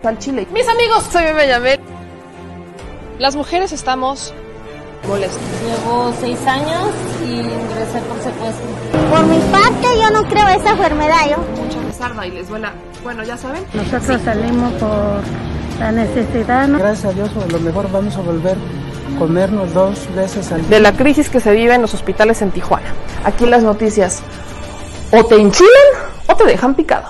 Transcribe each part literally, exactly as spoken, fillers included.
al Chile. Mis amigos, soy Meme Yamel. Las mujeres estamos molestas. Llevo seis años y ingresé por secuestro. Por mi parte, yo no creo esa enfermedad, yo. Mucha rezarda y les duela, bueno, ya saben. Nosotros sí salimos por la necesidad, ¿no? Gracias a Dios, a lo mejor vamos a volver a comernos dos veces al día. De la crisis que se vive en los hospitales en Tijuana. Aquí las noticias o te enchilan o te dejan picado.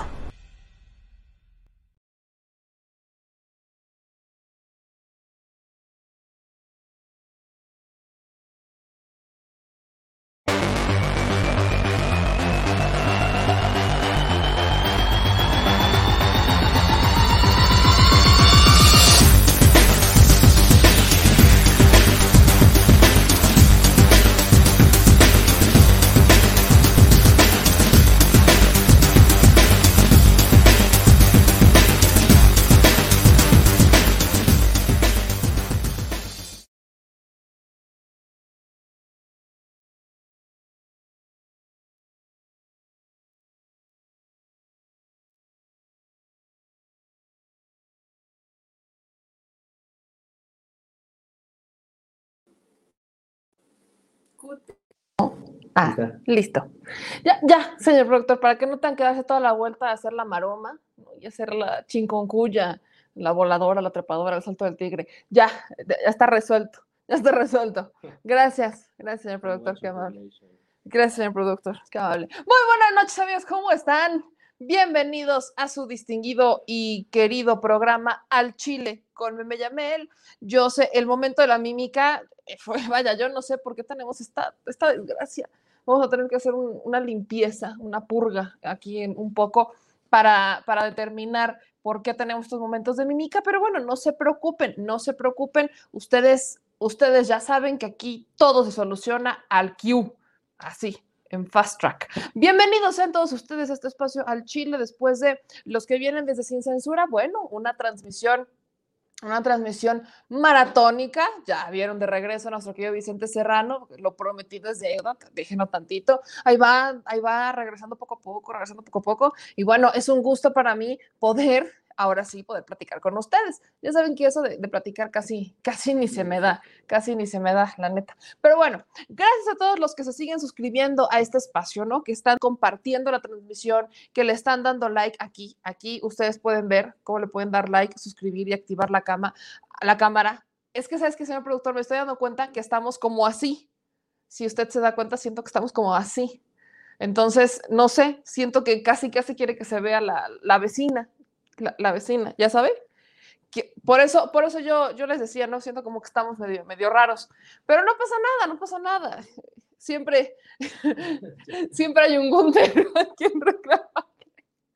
Ah, listo. Ya, ya, señor productor, para que no tengan que darse toda la vuelta a hacer la maroma, ¿no? Y hacer la chinconcuya, la voladora, la trepadora, el salto del tigre. Ya, ya está resuelto, ya está resuelto. Gracias, gracias, señor productor, qué amable. Gracias, señor productor, qué amable. Muy buenas noches, amigos, ¿cómo están? Bienvenidos a su distinguido y querido programa Al Chile con Meme Yamel. Yo sé, el momento de la mímica fue, vaya, yo no sé por qué tenemos esta, esta desgracia. Vamos a tener que hacer un, una limpieza, una purga aquí en, un poco para, para determinar por qué tenemos estos momentos de mímica, pero bueno, no se preocupen, no se preocupen. Ustedes, ustedes ya saben que aquí todo se soluciona al Q, así, en Fast Track. Bienvenidos sean todos ustedes a este espacio Al Chile, después de los que vienen desde Sin Censura, bueno, una transmisión Una transmisión maratónica. Ya vieron de regreso a nuestro querido Vicente Serrano, lo prometido es deuda, déjenlo tantito, ahí va, ahí va regresando poco a poco, regresando poco a poco, y bueno, es un gusto para mí poder, ahora sí, poder platicar con ustedes. Ya saben que eso de, de platicar casi, casi ni se me da, casi ni se me da, la neta. Pero bueno, gracias a todos los que se siguen suscribiendo a este espacio, ¿no? Que están compartiendo la transmisión, que le están dando like aquí, aquí ustedes pueden ver cómo le pueden dar like, suscribir y activar la cama, la cámara. Es que, ¿sabes qué, señor productor? Me estoy dando cuenta que estamos como así. Si usted se da cuenta, siento que estamos como así. Entonces, no sé, siento que casi, casi quiere que se vea la, la vecina. La, la vecina, ¿ya saben? Que por eso, por eso yo, yo les decía, no siento como que estamos medio, medio raros, pero no pasa nada, no pasa nada. Siempre, siempre hay un Gunter a quien reclamarle.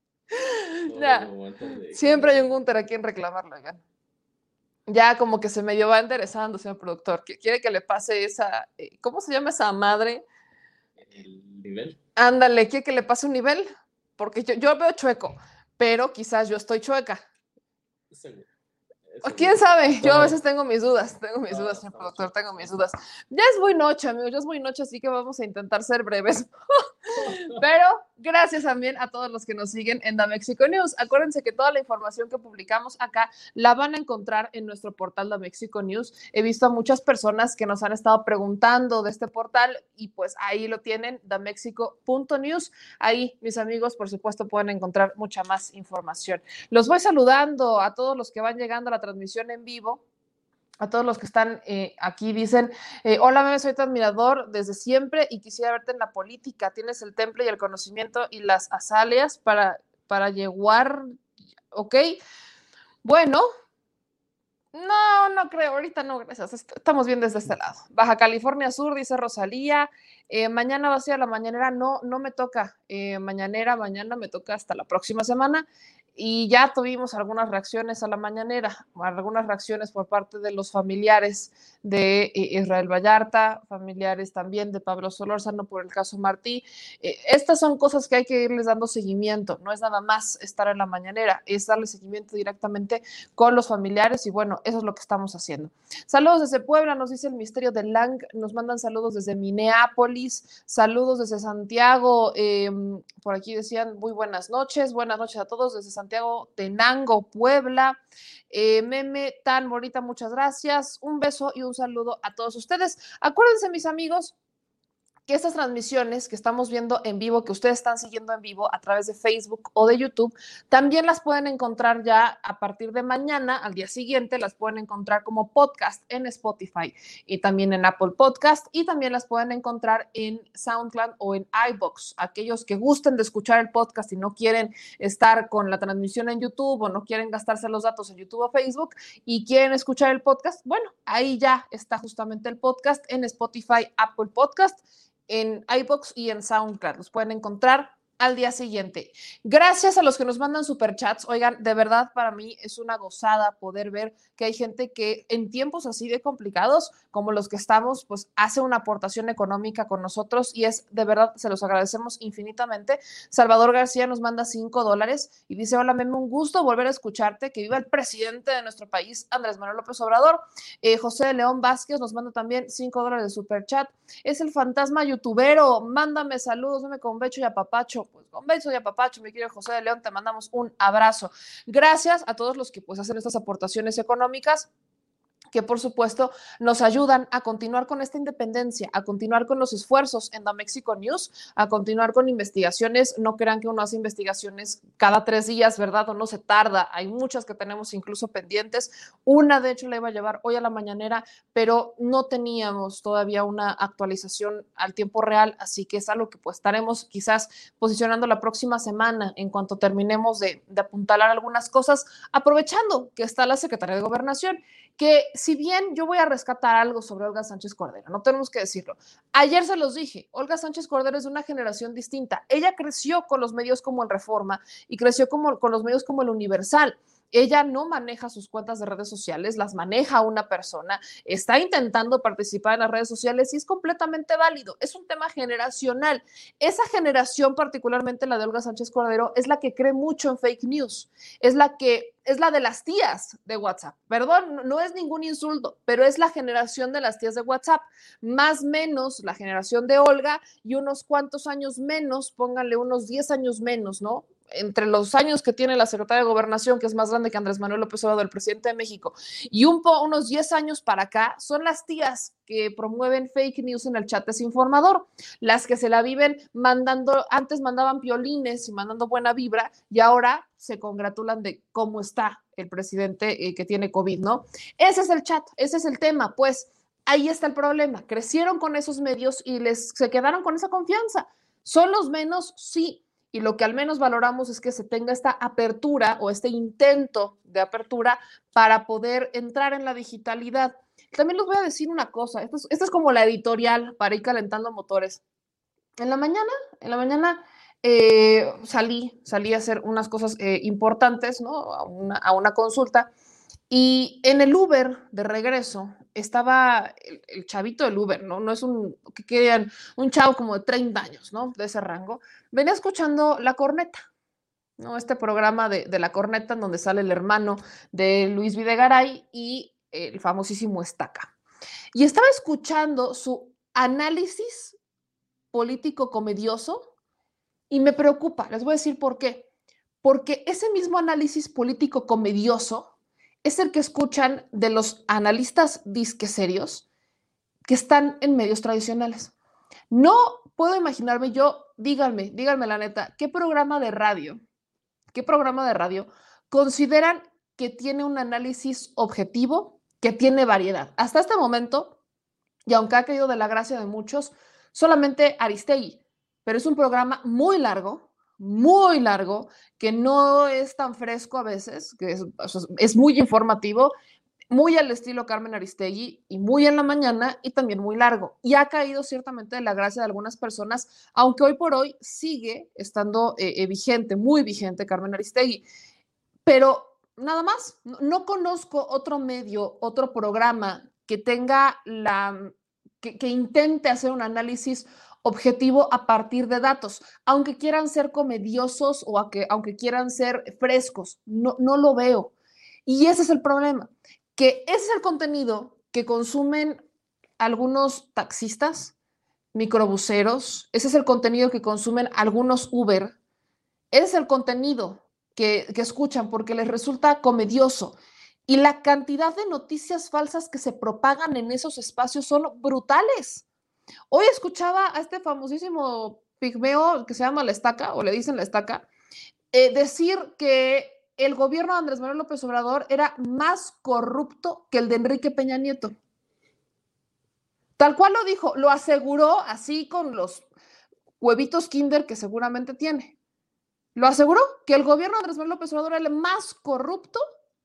Ya, siempre hay un Gunter a quien reclamarle, oigan. Ya como que se medio va interesando, señor productor, que quiere que le pase esa, ¿cómo se llama esa madre? El nivel. Ándale, quiere que le pase un nivel, porque yo, yo veo chueco. Pero quizás yo estoy chueca. Seguro. ¿Quién sabe? Yo a veces tengo mis dudas, tengo mis dudas, señor productor, tengo mis dudas. Ya es muy noche, amigos, ya es muy noche, así que vamos a intentar ser breves. Pero gracias también a todos los que nos siguen en Da Mexico News. Acuérdense que toda la información que publicamos acá la van a encontrar en nuestro portal Da Mexico News. He visto a muchas personas que nos han estado preguntando de este portal y pues ahí lo tienen, da mexico punto news. Ahí, mis amigos, por supuesto, pueden encontrar mucha más información. Los voy saludando a todos los que van llegando a la transmisión en vivo. A todos los que están eh, aquí dicen, eh, hola Meme, soy tu admirador desde siempre y quisiera verte en la política. Tienes el temple y el conocimiento y las azaleas para, para llegar, ¿ok? Bueno, no, no creo, ahorita no, gracias, estamos bien desde este lado. Baja California Sur, dice Rosalía, eh, mañana va a ser la mañanera, no, no me toca eh, mañanera, mañana me toca hasta la próxima semana. Y ya tuvimos algunas reacciones a la mañanera, algunas reacciones por parte de los familiares de Israel Vallarta, familiares también de Pablo Solórzano por el caso Martí. Eh, estas son cosas que hay que irles dando seguimiento, no es nada más estar en la mañanera, es darle seguimiento directamente con los familiares y bueno, eso es lo que estamos haciendo. Saludos desde Puebla, nos dice el Misterio de Lang, nos mandan saludos desde Minneapolis, saludos desde Santiago, eh, por aquí decían muy buenas noches, buenas noches a todos desde Santiago. Santiago Tenango, Puebla. Eh, meme tan bonita, muchas gracias. Un beso y un saludo a todos ustedes. Acuérdense, mis amigos, que estas transmisiones que estamos viendo en vivo, que ustedes están siguiendo en vivo a través de Facebook o de YouTube, también las pueden encontrar ya a partir de mañana, al día siguiente, las pueden encontrar como podcast en Spotify y también en Apple Podcast, y también las pueden encontrar en SoundCloud o en iVoox. Aquellos que gusten de escuchar el podcast y no quieren estar con la transmisión en YouTube o no quieren gastarse los datos en YouTube o Facebook y quieren escuchar el podcast, bueno, ahí ya está justamente el podcast en Spotify, Apple Podcast, en iVoox y en SoundCloud. Los pueden encontrar al día siguiente. Gracias a los que nos mandan superchats. Oigan, de verdad para mí es una gozada poder ver que hay gente que en tiempos así de complicados como los que estamos, pues hace una aportación económica con nosotros y es de verdad, se los agradecemos infinitamente. Salvador García nos manda cinco dólares y dice: hola, Meme, un gusto volver a escucharte, que viva el presidente de nuestro país, Andrés Manuel López Obrador. Eh, José de León Vázquez nos manda también cinco dólares de superchat. Es el fantasma youtubero, mándame saludos, dame con becho y apapacho. Pues con beso y apapacho, mi querido José de León, te mandamos un abrazo. Gracias a todos los que pues hacen estas aportaciones económicas, que por supuesto nos ayudan a continuar con esta independencia, a continuar con los esfuerzos en The Mexico News, a continuar con investigaciones. No crean que uno hace investigaciones cada tres días, ¿verdad? O no se tarda. Hay muchas que tenemos incluso pendientes. Una, de hecho, la iba a llevar hoy a la mañanera, pero no teníamos todavía una actualización al tiempo real, así que es algo que pues estaremos quizás posicionando la próxima semana en cuanto terminemos de, de apuntalar algunas cosas, aprovechando que está la Secretaría de Gobernación, que si bien yo voy a rescatar algo sobre Olga Sánchez Cordero, no tenemos que decirlo. Ayer se los dije, Olga Sánchez Cordero es de una generación distinta. Ella creció con los medios como el Reforma y creció como, con los medios como el Universal. Ella no maneja sus cuentas de redes sociales, las maneja una persona, está intentando participar en las redes sociales y es completamente válido. Es un tema generacional. Esa generación, particularmente la de Olga Sánchez Cordero, es la que cree mucho en fake news, es la que es la de las tías de WhatsApp. Perdón, no es ningún insulto, pero es la generación de las tías de WhatsApp, más menos la generación de Olga y unos cuantos años menos, pónganle unos diez años menos, ¿no? Entre los años que tiene la Secretaría de Gobernación, que es más grande que Andrés Manuel López Obrador, el presidente de México, y un po, unos diez años para acá, son las tías que promueven fake news en el chat desinformador, las que se la viven mandando, antes mandaban piolines y mandando buena vibra, y ahora se congratulan de cómo está el presidente eh, que tiene COVID, ¿no? Ese es el chat, ese es el tema, pues ahí está el problema. Crecieron con esos medios y les, se quedaron con esa confianza. ¿Son los menos? Sí. Y lo que al menos valoramos es que se tenga esta apertura o este intento de apertura para poder entrar en la digitalidad. También les voy a decir una cosa, esto es, esto es como la editorial para ir calentando motores. En la mañana, en la mañana eh, salí, salí a hacer unas cosas eh, importantes, ¿no? A una, a una consulta. Y en el Uber de regreso estaba el, el chavito del Uber, ¿no? No es un, que querían, un chavo como de treinta años, ¿no? De ese rango. Venía escuchando La Corneta, ¿no? Este programa de, de La Corneta en donde sale el hermano de Luis Videgaray y el famosísimo Estaca. Y estaba escuchando su análisis político comedioso y me preocupa. Les voy a decir por qué. Porque ese mismo análisis político comedioso es el que escuchan de los analistas disque serios que están en medios tradicionales. No puedo imaginarme yo, díganme, díganme la neta, ¿qué programa de radio, qué programa de radio consideran que tiene un análisis objetivo, que tiene variedad? Hasta este momento, y aunque ha caído de la gracia de muchos, solamente Aristegui, pero es un programa muy largo, muy largo, que no es tan fresco a veces, que es, es muy informativo, muy al estilo Carmen Aristegui y muy en la mañana y también muy largo. Y ha caído ciertamente de la gracia de algunas personas, aunque hoy por hoy sigue estando eh, vigente, muy vigente Carmen Aristegui. Pero nada más, no, no conozco otro medio, otro programa que tenga la, que, que intente hacer un análisis objetivo a partir de datos, aunque quieran ser comediosos o a que, aunque quieran ser frescos, no, no lo veo. Y ese es el problema, que ese es el contenido que consumen algunos taxistas, microbuseros, ese es el contenido que consumen algunos Uber, ese es el contenido que, que escuchan porque les resulta comedioso. Y la cantidad de noticias falsas que se propagan en esos espacios son brutales. Hoy escuchaba a este famosísimo pigmeo que se llama La Estaca, o le dicen La Estaca, eh, decir que el gobierno de Andrés Manuel López Obrador era más corrupto que el de Enrique Peña Nieto. Tal cual lo dijo, lo aseguró así con los huevitos Kinder que seguramente tiene. Lo aseguró que el gobierno de Andrés Manuel López Obrador era el más corrupto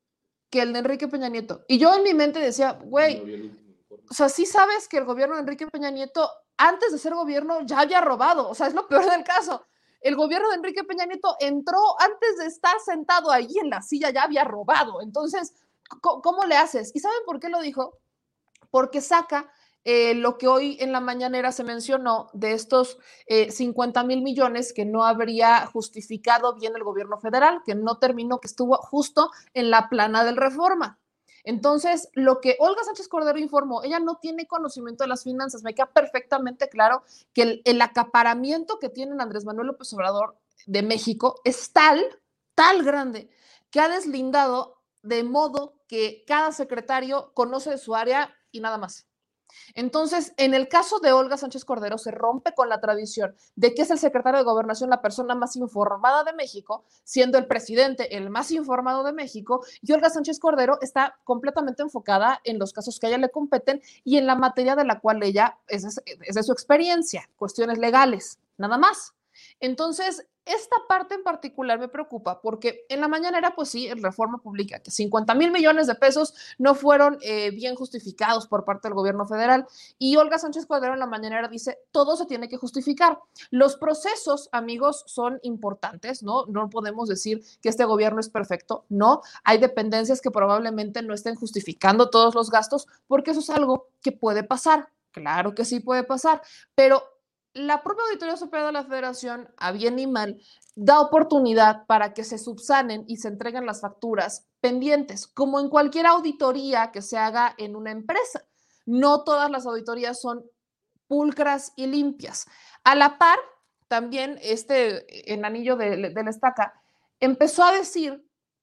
que el de Enrique Peña Nieto. Y yo en mi mente decía, güey, o sea, sí sabes que el gobierno de Enrique Peña Nieto, antes de ser gobierno, ya había robado. O sea, es lo peor del caso. El gobierno de Enrique Peña Nieto entró antes de estar sentado ahí en la silla, ya había robado. Entonces, ¿cómo, cómo le haces? ¿Y saben por qué lo dijo? Porque saca eh, lo que hoy en la mañanera se mencionó de estos eh, cincuenta mil millones que no habría justificado bien el gobierno federal, que no terminó, que estuvo justo en la plana del Reforma. Entonces, lo que Olga Sánchez Cordero informó, ella no tiene conocimiento de las finanzas. Me queda perfectamente claro que el, el acaparamiento que tiene Andrés Manuel López Obrador de México es tal, tal grande, que ha deslindado de modo que cada secretario conoce de su área y nada más. Entonces, en el caso de Olga Sánchez Cordero, se rompe con la tradición de que es el secretario de Gobernación la persona más informada de México, siendo el presidente el más informado de México, y Olga Sánchez Cordero está completamente enfocada en los casos que a ella le competen y en la materia de la cual ella es, es de su experiencia, cuestiones legales, nada más. Entonces, esta parte en particular me preocupa porque en la mañanera, pues sí, el Reforma publica que cincuenta mil millones de pesos no fueron eh, bien justificados por parte del gobierno federal, y Olga Sánchez Cordero en la mañanera dice, todo se tiene que justificar. Los procesos, amigos, son importantes, ¿no? No podemos decir que este gobierno es perfecto, no. Hay dependencias que probablemente no estén justificando todos los gastos porque eso es algo que puede pasar. Claro que sí puede pasar, pero la propia Auditoría Superior de la Federación, a bien y mal, da oportunidad para que se subsanen y se entreguen las facturas pendientes, como en cualquier auditoría que se haga en una empresa. No todas las auditorías son pulcras y limpias. A la par, también este enanillo de, de la estaca empezó a decir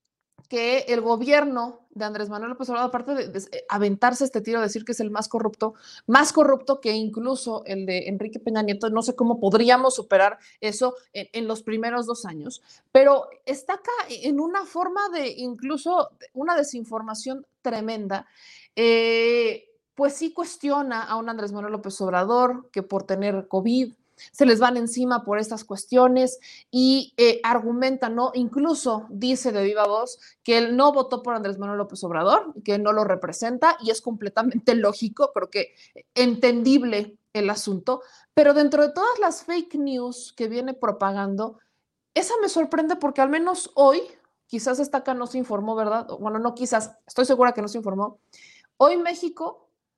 que el gobierno de Andrés Manuel López Obrador, aparte de, de aventarse este tiro, decir que es el más corrupto, más corrupto que incluso el de Enrique Peña Nieto, no sé cómo podríamos superar eso en, en los primeros dos años, pero está acá en una forma de incluso una desinformación tremenda. Eh, pues sí cuestiona a un Andrés Manuel López Obrador que por tener COVID se les van encima por estas cuestiones y eh, argumentan, ¿no? Incluso dice de viva voz que él no votó por Andrés Manuel López Obrador, que no lo representa, y es completamente lógico, creo que entendible el asunto, pero dentro de todas las fake news que viene propagando, esa me sorprende porque al menos hoy, quizás esta acá no se informó, ¿verdad? Bueno, no quizás, estoy segura que no se informó. Hoy México,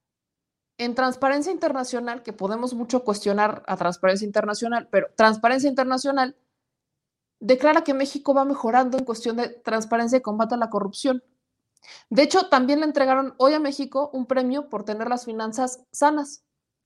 en Transparencia Internacional, que podemos mucho cuestionar a Transparencia Internacional, pero Transparencia Internacional declara que México va mejorando en cuestión de transparencia y combate a la corrupción. De hecho, también le entregaron hoy a México un premio por tener las finanzas sanas.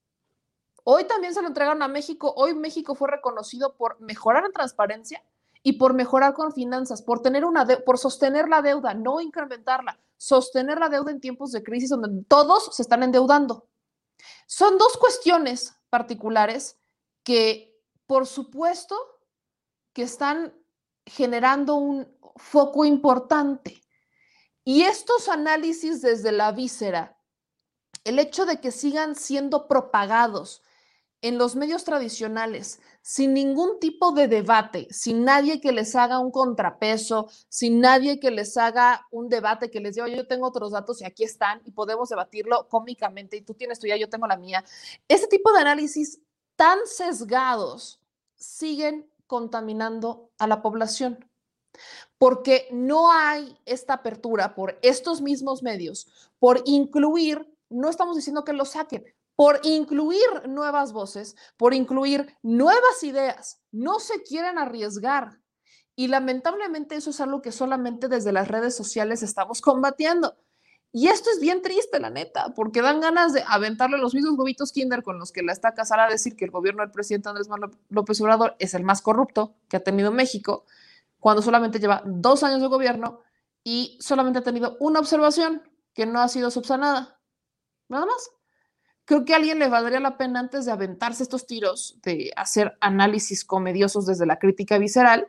Hoy también se lo entregaron a México. Hoy México fue reconocido por mejorar en transparencia y por mejorar con finanzas, por tener una de- por sostener la deuda, no incrementarla, sostener la deuda en tiempos de crisis donde todos se están endeudando. Son dos cuestiones particulares que, por supuesto, que están generando un foco importante. Y estos análisis desde la víscera, el hecho de que sigan siendo propagados en los medios tradicionales, sin ningún tipo de debate, sin nadie que les haga un contrapeso, sin nadie que les haga un debate que les diga, oye, yo tengo otros datos y aquí están y podemos debatirlo cómicamente y tú tienes tuya, yo tengo la mía. Ese tipo de análisis tan sesgados siguen contaminando a la población porque no hay esta apertura por estos mismos medios, por incluir, no estamos diciendo que lo saquen, por incluir nuevas voces, por incluir nuevas ideas. No se quieren arriesgar. Y lamentablemente eso es algo que solamente desde las redes sociales estamos combatiendo. Y esto es bien triste, la neta, porque dan ganas de aventarle los mismos huevitos Kinder con los que la está casada a decir que el gobierno del presidente Andrés Manuel López Obrador es el más corrupto que ha tenido México. cuando solamente lleva dos años de gobierno y solamente ha tenido una observación que no ha sido subsanada. Nada más. Creo que a alguien le valdría la pena, antes de aventarse estos tiros, de hacer análisis comediosos desde la crítica visceral,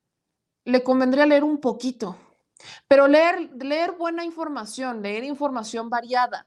le convendría leer un poquito. Pero leer, leer buena información, leer información variada.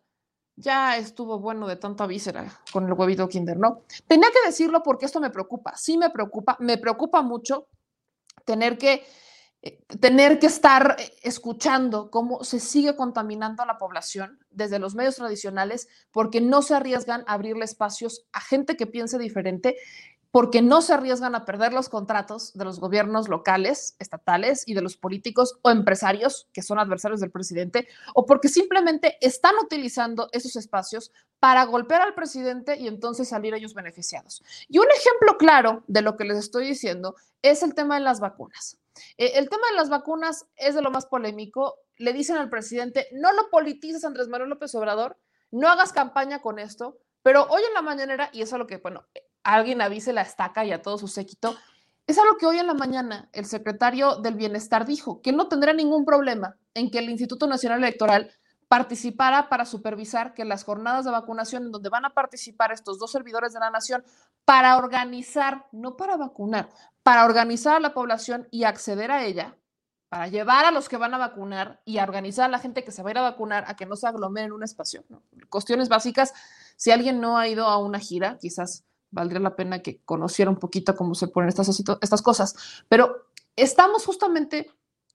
Ya estuvo bueno de tanta víscera con el huevito Kinder, ¿no? Tenía que decirlo porque esto me preocupa. Sí me preocupa, me preocupa mucho tener que, eh, tener que estar escuchando cómo se sigue contaminando a la población desde los medios tradicionales, porque no se arriesgan a abrirle espacios a gente que piense diferente, porque no se arriesgan a perder los contratos de los gobiernos locales, estatales y de los políticos o empresarios que son adversarios del presidente, o porque simplemente están utilizando esos espacios para golpear al presidente y entonces salir ellos beneficiados. Y un ejemplo claro de lo que les estoy diciendo es el tema de las vacunas. Eh, el tema de las vacunas es de lo más polémico. Le dicen al presidente, no lo politices, Andrés Manuel López Obrador, no hagas campaña con esto, pero hoy en la mañanera, y eso es lo que, bueno, alguien avise la estaca y a todo su séquito, es algo que hoy en la mañana el secretario del Bienestar dijo, que no tendrá ningún problema en que el Instituto Nacional Electoral participara para supervisar que las jornadas de vacunación en donde van a participar estos dos servidores de la nación para organizar, no para vacunar, para organizar a la población y acceder a ella, para llevar a los que van a vacunar y a organizar a la gente que se va a ir a vacunar a que no se aglomere en un espacio, ¿no? Cuestiones básicas. Si alguien no ha ido a una gira, quizás valdría la pena que conociera un poquito cómo se ponen estas, estas cosas. Pero estamos justamente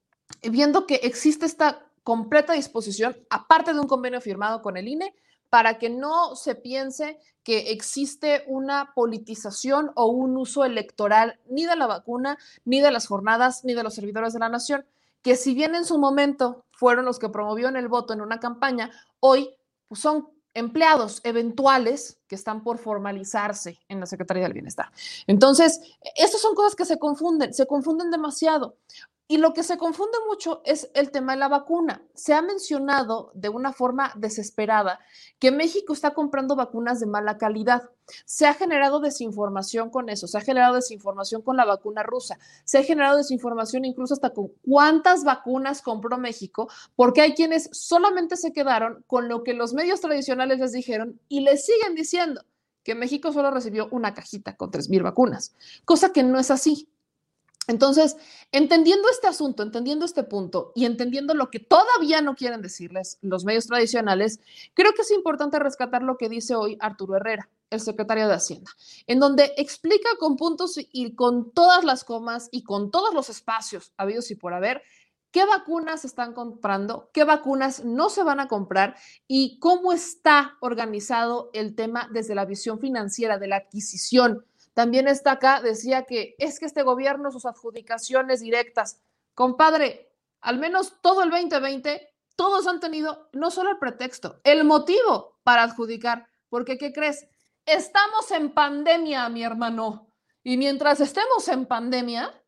viendo que existe esta completa disposición, aparte de un convenio firmado con el I N E, para que no se piense que existe una politización o un uso electoral ni de la vacuna, ni de las jornadas, ni de los servidores de la nación, que si bien en su momento fueron los que promovieron el voto en una campaña, hoy pues, son empleados eventuales que están por formalizarse en la Secretaría del Bienestar. Entonces, estas son cosas que se confunden, se confunden demasiado. Y lo que se confunde mucho es el tema de la vacuna. Se ha mencionado de una forma desesperada que México está comprando vacunas de mala calidad. Se ha generado desinformación con eso, se ha generado desinformación con la vacuna rusa, se ha generado desinformación incluso hasta con cuántas vacunas compró México, porque hay quienes solamente se quedaron con lo que los medios tradicionales les dijeron y les siguen diciendo que México solo recibió una cajita con tres mil vacunas, cosa que no es así. Entonces, entendiendo este asunto, entendiendo este punto y entendiendo lo que todavía no quieren decirles los medios tradicionales, creo que es importante rescatar lo que dice hoy Arturo Herrera, el secretario de Hacienda, en donde explica con puntos y con todas las comas y con todos los espacios habidos y por haber qué vacunas se están comprando, qué vacunas no se van a comprar y cómo está organizado el tema desde la visión financiera de la adquisición. También está acá, decía que es que este gobierno, sus adjudicaciones directas, compadre, al menos todo el veinte veinte, todos han tenido no solo el pretexto, el motivo para adjudicar, porque ¿qué crees? Estamos en pandemia, mi hermano, y mientras estemos en pandemia,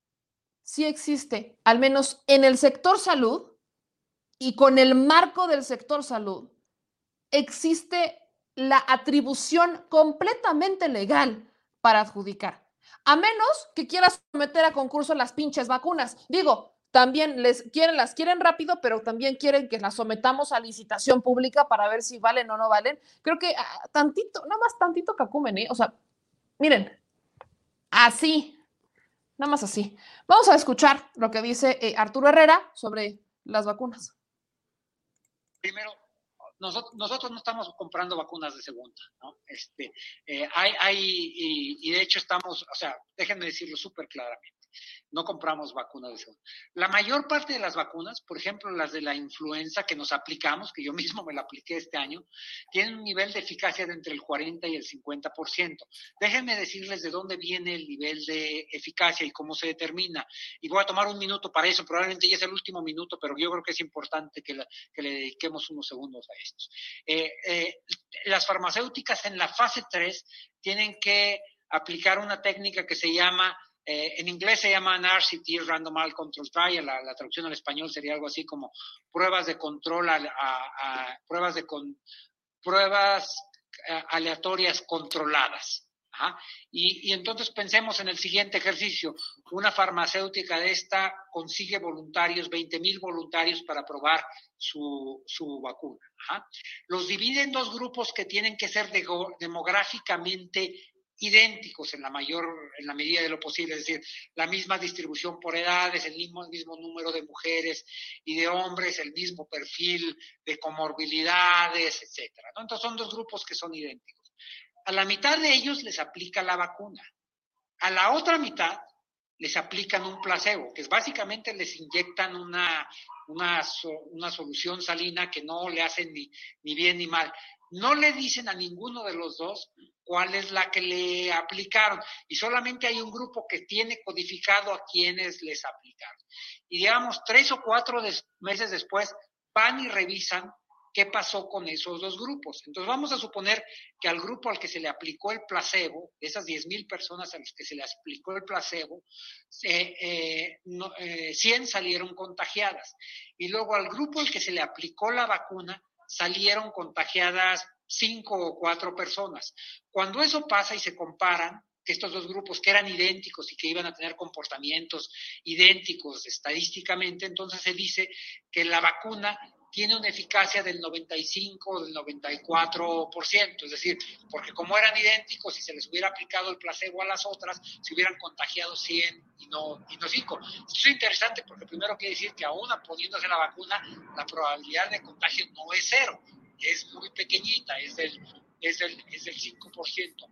sí existe, al menos en el sector salud y con el marco del sector salud, existe la atribución completamente legal para adjudicar, a menos que quieras someter a concurso las pinches vacunas. Digo, también les quieren, las quieren rápido, pero también quieren que las sometamos a licitación pública para ver si valen o no valen. Creo que ah, tantito, nada más tantito cacumen, ¿eh? O sea, miren, así, nada más así. Vamos a escuchar lo que dice eh, Arturo Herrera sobre las vacunas. Primero, Nosotros, nosotros no estamos comprando vacunas de segunda, ¿no? Este, eh, hay, hay y, y de hecho estamos, o sea, déjenme decirlo súper claramente, no compramos vacunas de segunda. La mayor parte de las vacunas, por ejemplo, las de la influenza que nos aplicamos, que yo mismo me la apliqué este año, tienen un nivel de eficacia de entre el cuarenta y el cincuenta por ciento. Déjenme decirles de dónde viene el nivel de eficacia y cómo se determina. Y voy a tomar un minuto para eso, probablemente ya es el último minuto, pero yo creo que es importante que, la, que le dediquemos unos segundos a esto. Eh, eh, las farmacéuticas en la fase tres tienen que aplicar una técnica que se llama, eh, en inglés se llama N R C T, Randomized Control Trial, la, la traducción al español sería algo así como pruebas de control, a, a, a pruebas, de con, pruebas a, aleatorias controladas. Ajá. Y, y entonces pensemos en el siguiente ejercicio. Una farmacéutica de esta consigue voluntarios, veinte mil voluntarios para probar su, su vacuna. Ajá. Los divide en dos grupos que tienen que ser de, demográficamente idénticos en la mayor, en la medida de lo posible, es decir, la misma distribución por edades, el mismo, el mismo número de mujeres y de hombres, el mismo perfil de comorbilidades, etcétera, ¿no? Entonces son dos grupos que son idénticos. A la mitad de ellos les aplica la vacuna. A la otra mitad les aplican un placebo, que es básicamente les inyectan una, una, una solución salina que no le hacen ni, ni bien ni mal. No le dicen a ninguno de los dos cuál es la que le aplicaron. Y solamente hay un grupo que tiene codificado a quienes les aplicaron. Y digamos, tres o cuatro des- meses después van y revisan qué pasó con esos dos grupos. Entonces vamos a suponer que al grupo al que se le aplicó el placebo, esas diez mil personas a las que se le aplicó el placebo, eh, eh, no, eh, cien salieron contagiadas. Y luego al grupo al que se le aplicó la vacuna, salieron contagiadas cinco o cuatro personas. Cuando eso pasa y se comparan, estos dos grupos que eran idénticos y que iban a tener comportamientos idénticos estadísticamente, entonces se dice que la vacuna tiene una eficacia del noventa y cinco, del noventa y cuatro por ciento, es decir, porque como eran idénticos, si se les hubiera aplicado el placebo a las otras, se hubieran contagiado cien y no, y no cinco. Esto es interesante porque primero quiere decir que aún poniéndose la vacuna, la probabilidad de contagio no es cero, es muy pequeñita, es del, es del, es del cinco por ciento.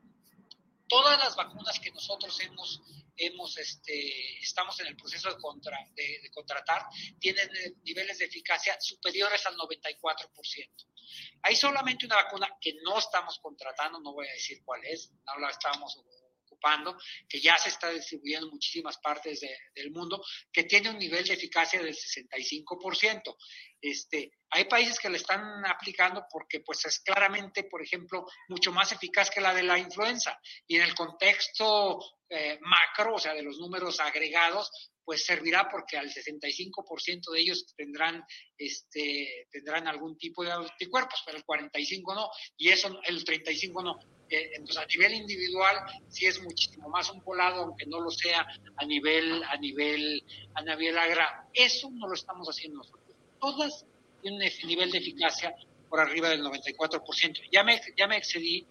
Todas las vacunas que nosotros hemos, hemos este, estamos en el proceso de, contra, de, de contratar tienen niveles de eficacia superiores al noventa y cuatro por ciento. Hay solamente una vacuna que no estamos contratando, no voy a decir cuál es, no la estamos ocupando, que ya se está distribuyendo en muchísimas partes de, del mundo, que tiene un nivel de eficacia del sesenta y cinco por ciento. Este, hay países que le están aplicando porque pues es claramente, por ejemplo, mucho más eficaz que la de la influenza. Y en el contexto eh, macro, o sea, de los números agregados, pues servirá porque al sesenta y cinco por ciento de ellos tendrán, este, tendrán algún tipo de anticuerpos, pero el cuarenta y cinco por ciento no, y eso, el treinta y cinco por ciento no. Eh, entonces, a nivel individual, sí es muchísimo más un volado, aunque no lo sea a nivel, a nivel, a nivel agrado. Eso no lo estamos haciendo nosotros. Todas tienen un nivel de eficacia por arriba del noventa y cuatro por ciento. Ya me, ya me excedí.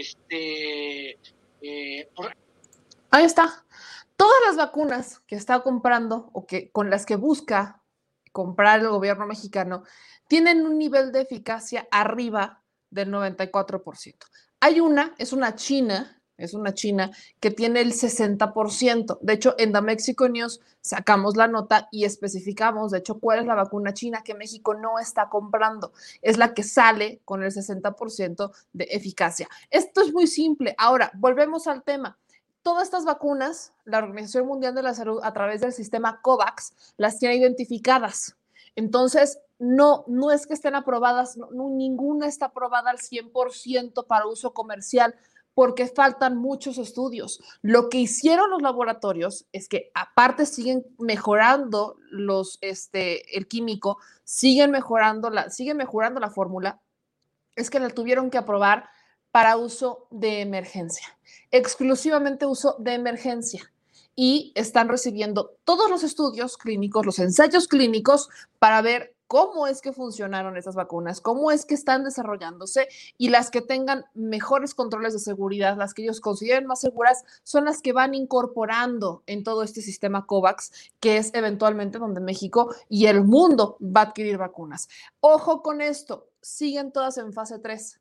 Este, eh, por... Ahí está. Todas las vacunas que está comprando o que con las que busca comprar el gobierno mexicano tienen un nivel de eficacia arriba del noventa y cuatro por ciento. Hay una, es una china, es una china que tiene el sesenta por ciento. De hecho, en The Mexico News sacamos la nota y especificamos, de hecho, cuál es la vacuna china que México no está comprando. Es la que sale con el sesenta por ciento de eficacia. Esto es muy simple. Ahora, volvemos al tema. Todas estas vacunas, la Organización Mundial de la Salud, a través del sistema COVAX, las tiene identificadas. Entonces, no, no es que estén aprobadas, no, no, ninguna está aprobada al cien por ciento para uso comercial, porque faltan muchos estudios. Lo que hicieron los laboratorios es que aparte siguen mejorando los, este, el químico, siguen mejorando la, siguen mejorando la fórmula, es que la tuvieron que aprobar para uso de emergencia, exclusivamente uso de emergencia. Y están recibiendo todos los estudios clínicos, los ensayos clínicos, para ver cómo es que funcionaron esas vacunas, cómo es que están desarrollándose, y las que tengan mejores controles de seguridad, las que ellos consideren más seguras, son las que van incorporando en todo este sistema COVAX, que es eventualmente donde México y el mundo va a adquirir vacunas. Ojo con esto, siguen todas en fase tres.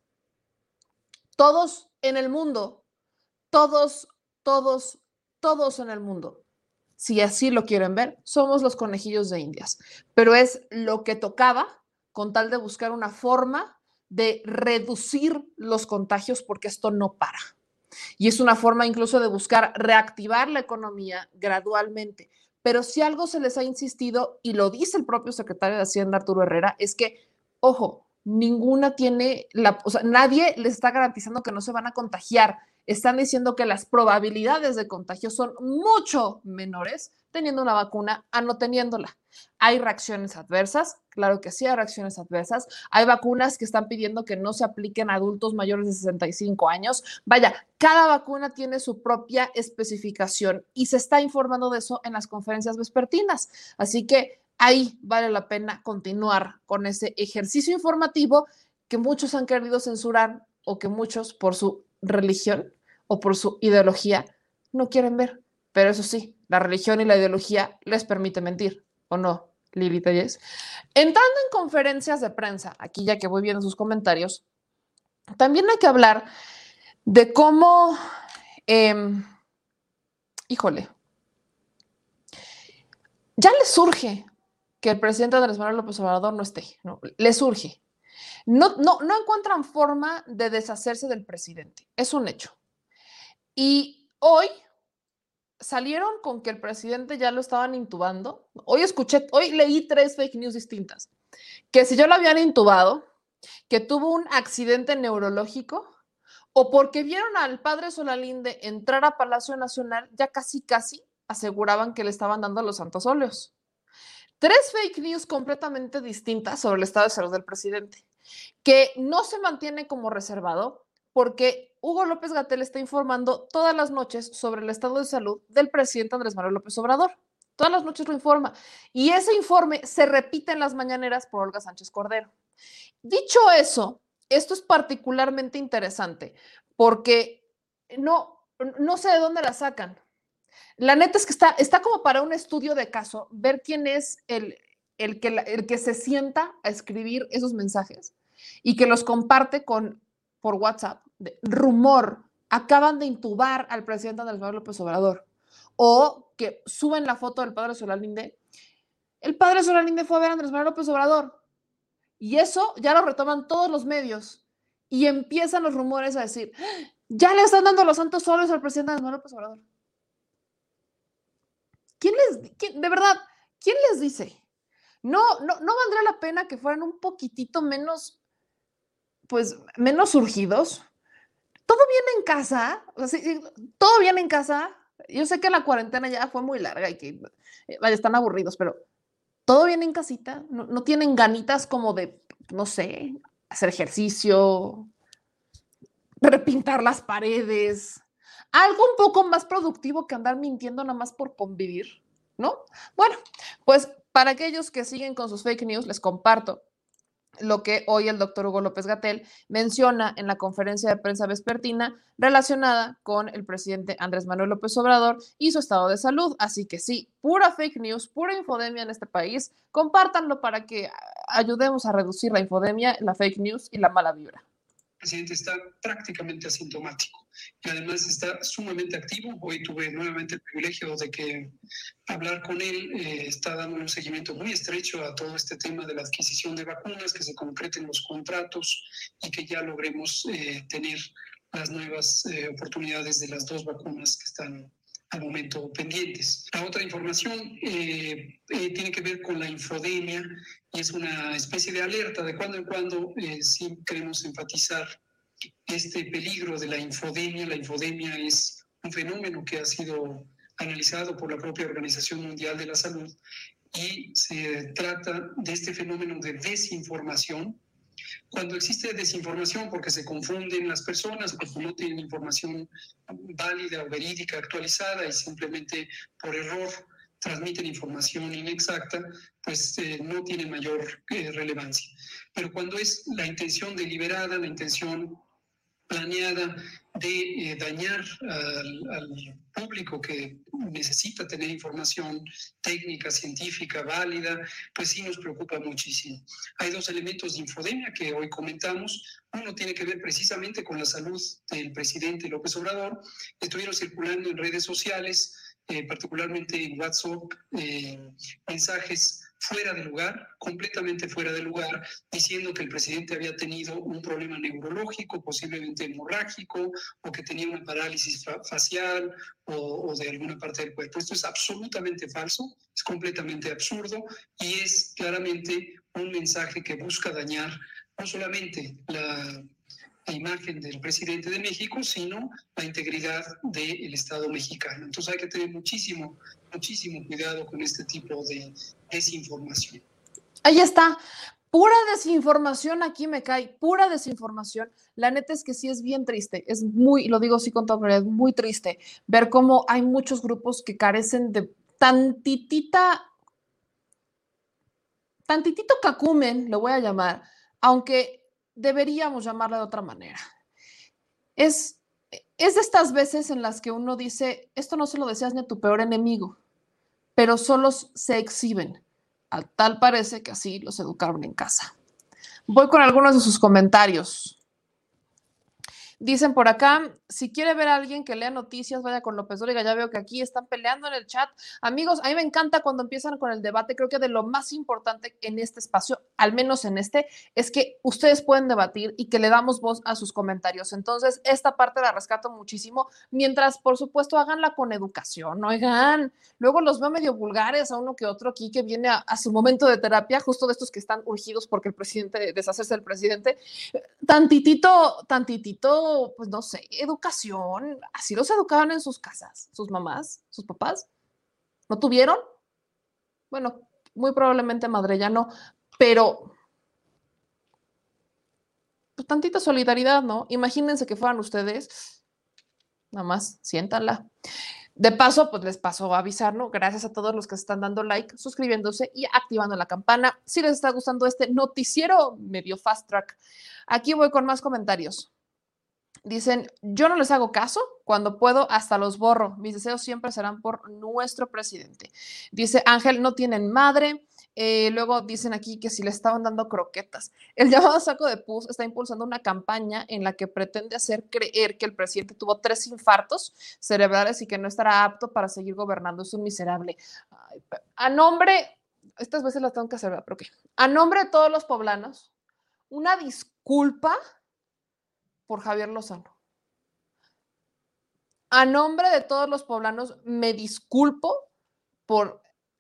Todos en el mundo, todos, todos, todos en el mundo, si así lo quieren ver, somos los conejillos de Indias, pero es lo que tocaba con tal de buscar una forma de reducir los contagios, porque esto no para. Y es una forma incluso de buscar reactivar la economía gradualmente. Pero si algo se les ha insistido, y lo dice el propio secretario de Hacienda, Arturo Herrera, es que, ojo, ninguna tiene, la, o sea, nadie les está garantizando que no se van a contagiar. Están diciendo que las probabilidades de contagio son mucho menores teniendo una vacuna a no teniéndola. ¿Hay reacciones adversas? Claro que sí hay reacciones adversas. Hay vacunas que están pidiendo que no se apliquen a adultos mayores de sesenta y cinco años. Vaya, cada vacuna tiene su propia especificación y se está informando de eso en las conferencias vespertinas. Así que ahí vale la pena continuar con ese ejercicio informativo que muchos han querido censurar o que muchos por su religión o por su ideología no quieren ver. Pero eso sí, la religión y la ideología les permite mentir, ¿o no, Lili Telles? Entrando en conferencias de prensa, aquí ya que voy viendo sus comentarios, también hay que hablar de cómo, eh, híjole, ya le surge que el presidente Andrés Manuel López Obrador no esté, ¿no? Le surge. No, no, no encuentran forma de deshacerse del presidente, es un hecho. Y hoy salieron con que el presidente ya lo estaban intubando. Hoy escuché, hoy leí tres fake news distintas. Que si yo lo habían intubado, que tuvo un accidente neurológico, o porque vieron al padre Solalinde entrar a Palacio Nacional, ya casi, casi aseguraban que le estaban dando los santos óleos. Tres fake news completamente distintas sobre el estado de salud del presidente, que no se mantiene como reservado, porque Hugo López-Gatell está informando todas las noches sobre el estado de salud del presidente Andrés Manuel López Obrador. Todas las noches lo informa. Y ese informe se repite en las mañaneras por Olga Sánchez Cordero. Dicho eso, esto es particularmente interesante porque no, no sé de dónde la sacan. La neta es que está, está como para un estudio de caso, ver quién es el, el, que, el que se sienta a escribir esos mensajes y que los comparte con, por WhatsApp. De rumor, acaban de intubar al presidente Andrés Manuel López Obrador. O que suben la foto del padre Solalinde. El padre Solalinde fue a ver a Andrés Manuel López Obrador. Y eso ya lo retoman todos los medios. Y empiezan los rumores a decir, ya le están dando los santos óleos al presidente Andrés Manuel López Obrador. ¿Quién les, quién, de verdad, quién les dice? No, no, no valdría la pena que fueran un poquitito menos, pues, menos surgidos. ¿Todo bien en casa? O sea, sí, ¿todo bien en casa? Yo sé que la cuarentena ya fue muy larga y que eh, vaya, están aburridos, pero ¿todo bien en casita? ¿No, no tienen ganitas como de, no sé, hacer ejercicio, repintar las paredes? Algo un poco más productivo que andar mintiendo nada más por convivir, ¿no? Bueno, pues para aquellos que siguen con sus fake news, les comparto lo que hoy el doctor Hugo López-Gatell menciona en la conferencia de prensa vespertina relacionada con el presidente Andrés Manuel López Obrador y su estado de salud. Así que sí, pura fake news, pura infodemia en este país. Compártanlo para que ayudemos a reducir la infodemia, la fake news y la mala vibra. El presidente está prácticamente asintomático y además está sumamente activo. Hoy tuve nuevamente el privilegio de que hablar con él. Eh, está dando un seguimiento muy estrecho a todo este tema de la adquisición de vacunas, que se concreten los contratos y que ya logremos eh, tener las nuevas eh, oportunidades de las dos vacunas que están al momento pendientes. La otra información eh, eh, tiene que ver con la infodemia y es una especie de alerta. De cuando en cuando eh, sí queremos enfatizar este peligro de la infodemia. La infodemia es un fenómeno que ha sido analizado por la propia Organización Mundial de la Salud y se trata de este fenómeno de desinformación. Cuando existe desinformación porque se confunden las personas, porque no tienen información válida o verídica actualizada y simplemente por error transmiten información inexacta, pues eh, no tiene mayor eh, relevancia. Pero cuando es la intención deliberada, la intención planeada de eh, dañar al, al público que necesita tener información técnica, científica, válida, pues sí nos preocupa muchísimo. Hay dos elementos de infodemia que hoy comentamos. Uno tiene que ver precisamente con la salud del presidente López Obrador. Estuvieron circulando en redes sociales, eh, particularmente en WhatsApp, eh, mensajes fuera de lugar, completamente fuera de lugar, diciendo que el presidente había tenido un problema neurológico, posiblemente hemorrágico, o que tenía una parálisis fa- facial o, o de alguna parte del cuerpo. Esto es absolutamente falso, es completamente absurdo y es claramente un mensaje que busca dañar no solamente la la imagen del presidente de México, sino la integridad del Estado mexicano. Entonces hay que tener muchísimo, muchísimo cuidado con este tipo de desinformación. Ahí está. Pura desinformación aquí me cae, pura desinformación. La neta es que sí es bien triste, es muy, lo digo así con toda claridad, muy triste ver cómo hay muchos grupos que carecen de tantitita, tantitito cacumen, lo voy a llamar, aunque deberíamos llamarla de otra manera. Es, es de estas veces en las que uno dice, esto no se lo deseas ni a tu peor enemigo, pero solo se exhiben. Tal parece que así los educaron en casa. Voy con algunos de sus comentarios. Dicen por acá, si quiere ver a alguien que lea noticias, vaya con López Dóriga. Ya veo que aquí están peleando en el chat. Amigos, a mí me encanta cuando empiezan con el debate. Creo que de lo más importante en este espacio, al menos en este, es que ustedes pueden debatir y que le damos voz a sus comentarios. Entonces, esta parte la rescato muchísimo, mientras, por supuesto, háganla con educación. Oigan, luego los veo medio vulgares a uno que otro aquí que viene a, a su momento de terapia, justo de estos que están urgidos porque el presidente, deshacerse del presidente. Tantitito, tantitito, pues no sé, educación. Así los educaban en sus casas, sus mamás, sus papás. ¿No tuvieron? Bueno, muy probablemente madre ya no, pero pues tantita solidaridad, ¿no? Imagínense que fueran ustedes, nada más, siéntanla. De paso, pues les paso a avisar, ¿no? Gracias a todos los que están dando like, suscribiéndose y activando la campana. Si les está gustando este noticiero medio fast track, aquí voy con más comentarios. Dicen, yo no les hago caso, cuando puedo hasta los borro. Mis deseos siempre serán por nuestro presidente. Dice Ángel, no tienen madre. Eh, luego dicen aquí que si le estaban dando croquetas. El llamado saco de pus está impulsando una campaña en la que pretende hacer creer que el presidente tuvo tres infartos cerebrales y que no estará apto para seguir gobernando. Es un miserable. Ay, a nombre, estas veces las tengo que hacer, ¿verdad? Pero ¿qué? A nombre de todos los poblanos, una disculpa por Javier Lozano. A nombre de todos los poblanos, me disculpo por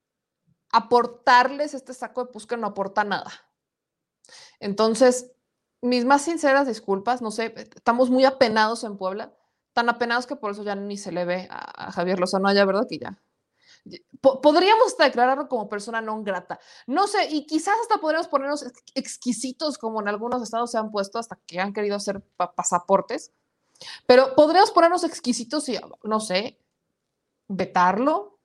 aportarles este saco de pus que no aporta nada. Entonces, mis más sinceras disculpas, no sé, estamos muy apenados en Puebla, tan apenados que por eso ya ni se le ve a, a Javier Lozano allá, ¿verdad? Que ya. Podríamos hasta declararlo como persona non grata. No sé, y quizás hasta podríamos ponernos exquisitos como en algunos estados se han puesto hasta que han querido hacer pa pasaportes. Pero podríamos ponernos exquisitos y, no sé, vetarlo.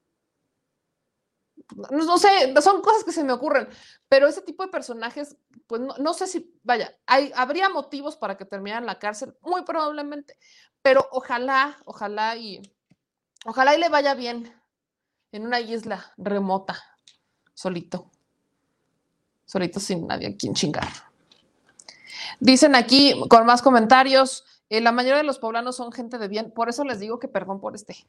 No, no sé, son cosas que se me ocurren. Pero ese tipo de personajes, pues no, no sé si, vaya, hay, habría motivos para que terminaran en la cárcel, muy probablemente. Pero ojalá, ojalá y, ojalá y le vaya bien en una isla remota, solito, solito sin nadie a quien chingar. Dicen aquí, con más comentarios, eh, la mayoría de los poblanos son gente de bien, por eso les digo que perdón por este.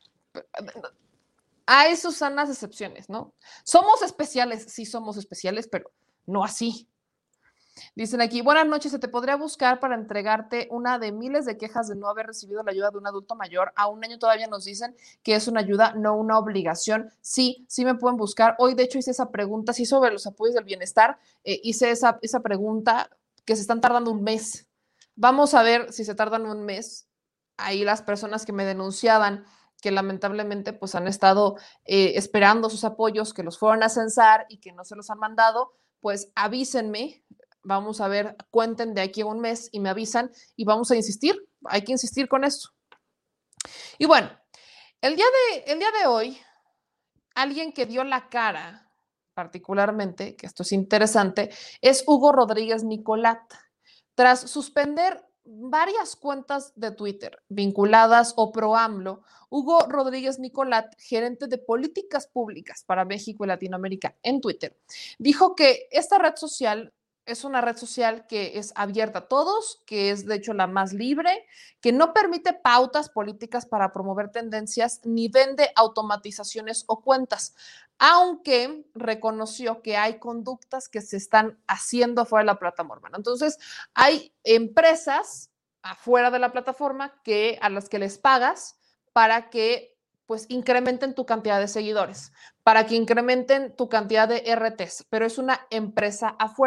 Hay sus sanas excepciones, ¿no? Somos especiales, sí somos especiales, pero no así. Dicen aquí, buenas noches, se te podría buscar para entregarte una de miles de quejas de no haber recibido la ayuda de un adulto mayor. A un año todavía nos dicen que es una ayuda, no una obligación. Sí, sí me pueden buscar. Hoy, de hecho, hice esa pregunta, sí, sobre los apoyos del bienestar. Eh, hice esa, esa pregunta que se están tardando un mes. Vamos a ver si se tardan un mes. Ahí las personas que me denunciaban que lamentablemente pues han estado eh, esperando sus apoyos, que los fueron a censar y que no se los han mandado, pues avísenme. Vamos a ver, cuenten de aquí a un mes y me avisan y vamos a insistir, hay que insistir con esto. Y bueno, el día de, el día de hoy, alguien que dio la cara, particularmente, que esto es interesante, es Hugo Rodríguez Nicolat. Tras suspender varias cuentas de Twitter vinculadas o pro AMLO, Hugo Rodríguez Nicolat, gerente de políticas públicas para México y Latinoamérica en Twitter, dijo que esta red social es una red social que es abierta a todos, que es de hecho la más libre, que no permite pautas políticas para promover tendencias ni vende automatizaciones o cuentas, aunque reconoció que hay conductas que se están haciendo afuera de la plataforma. Entonces, hay empresas afuera de la plataforma que, a las que les pagas para que pues incrementen tu cantidad de seguidores, para que incrementen tu cantidad de R Ts, pero es una empresa afuera.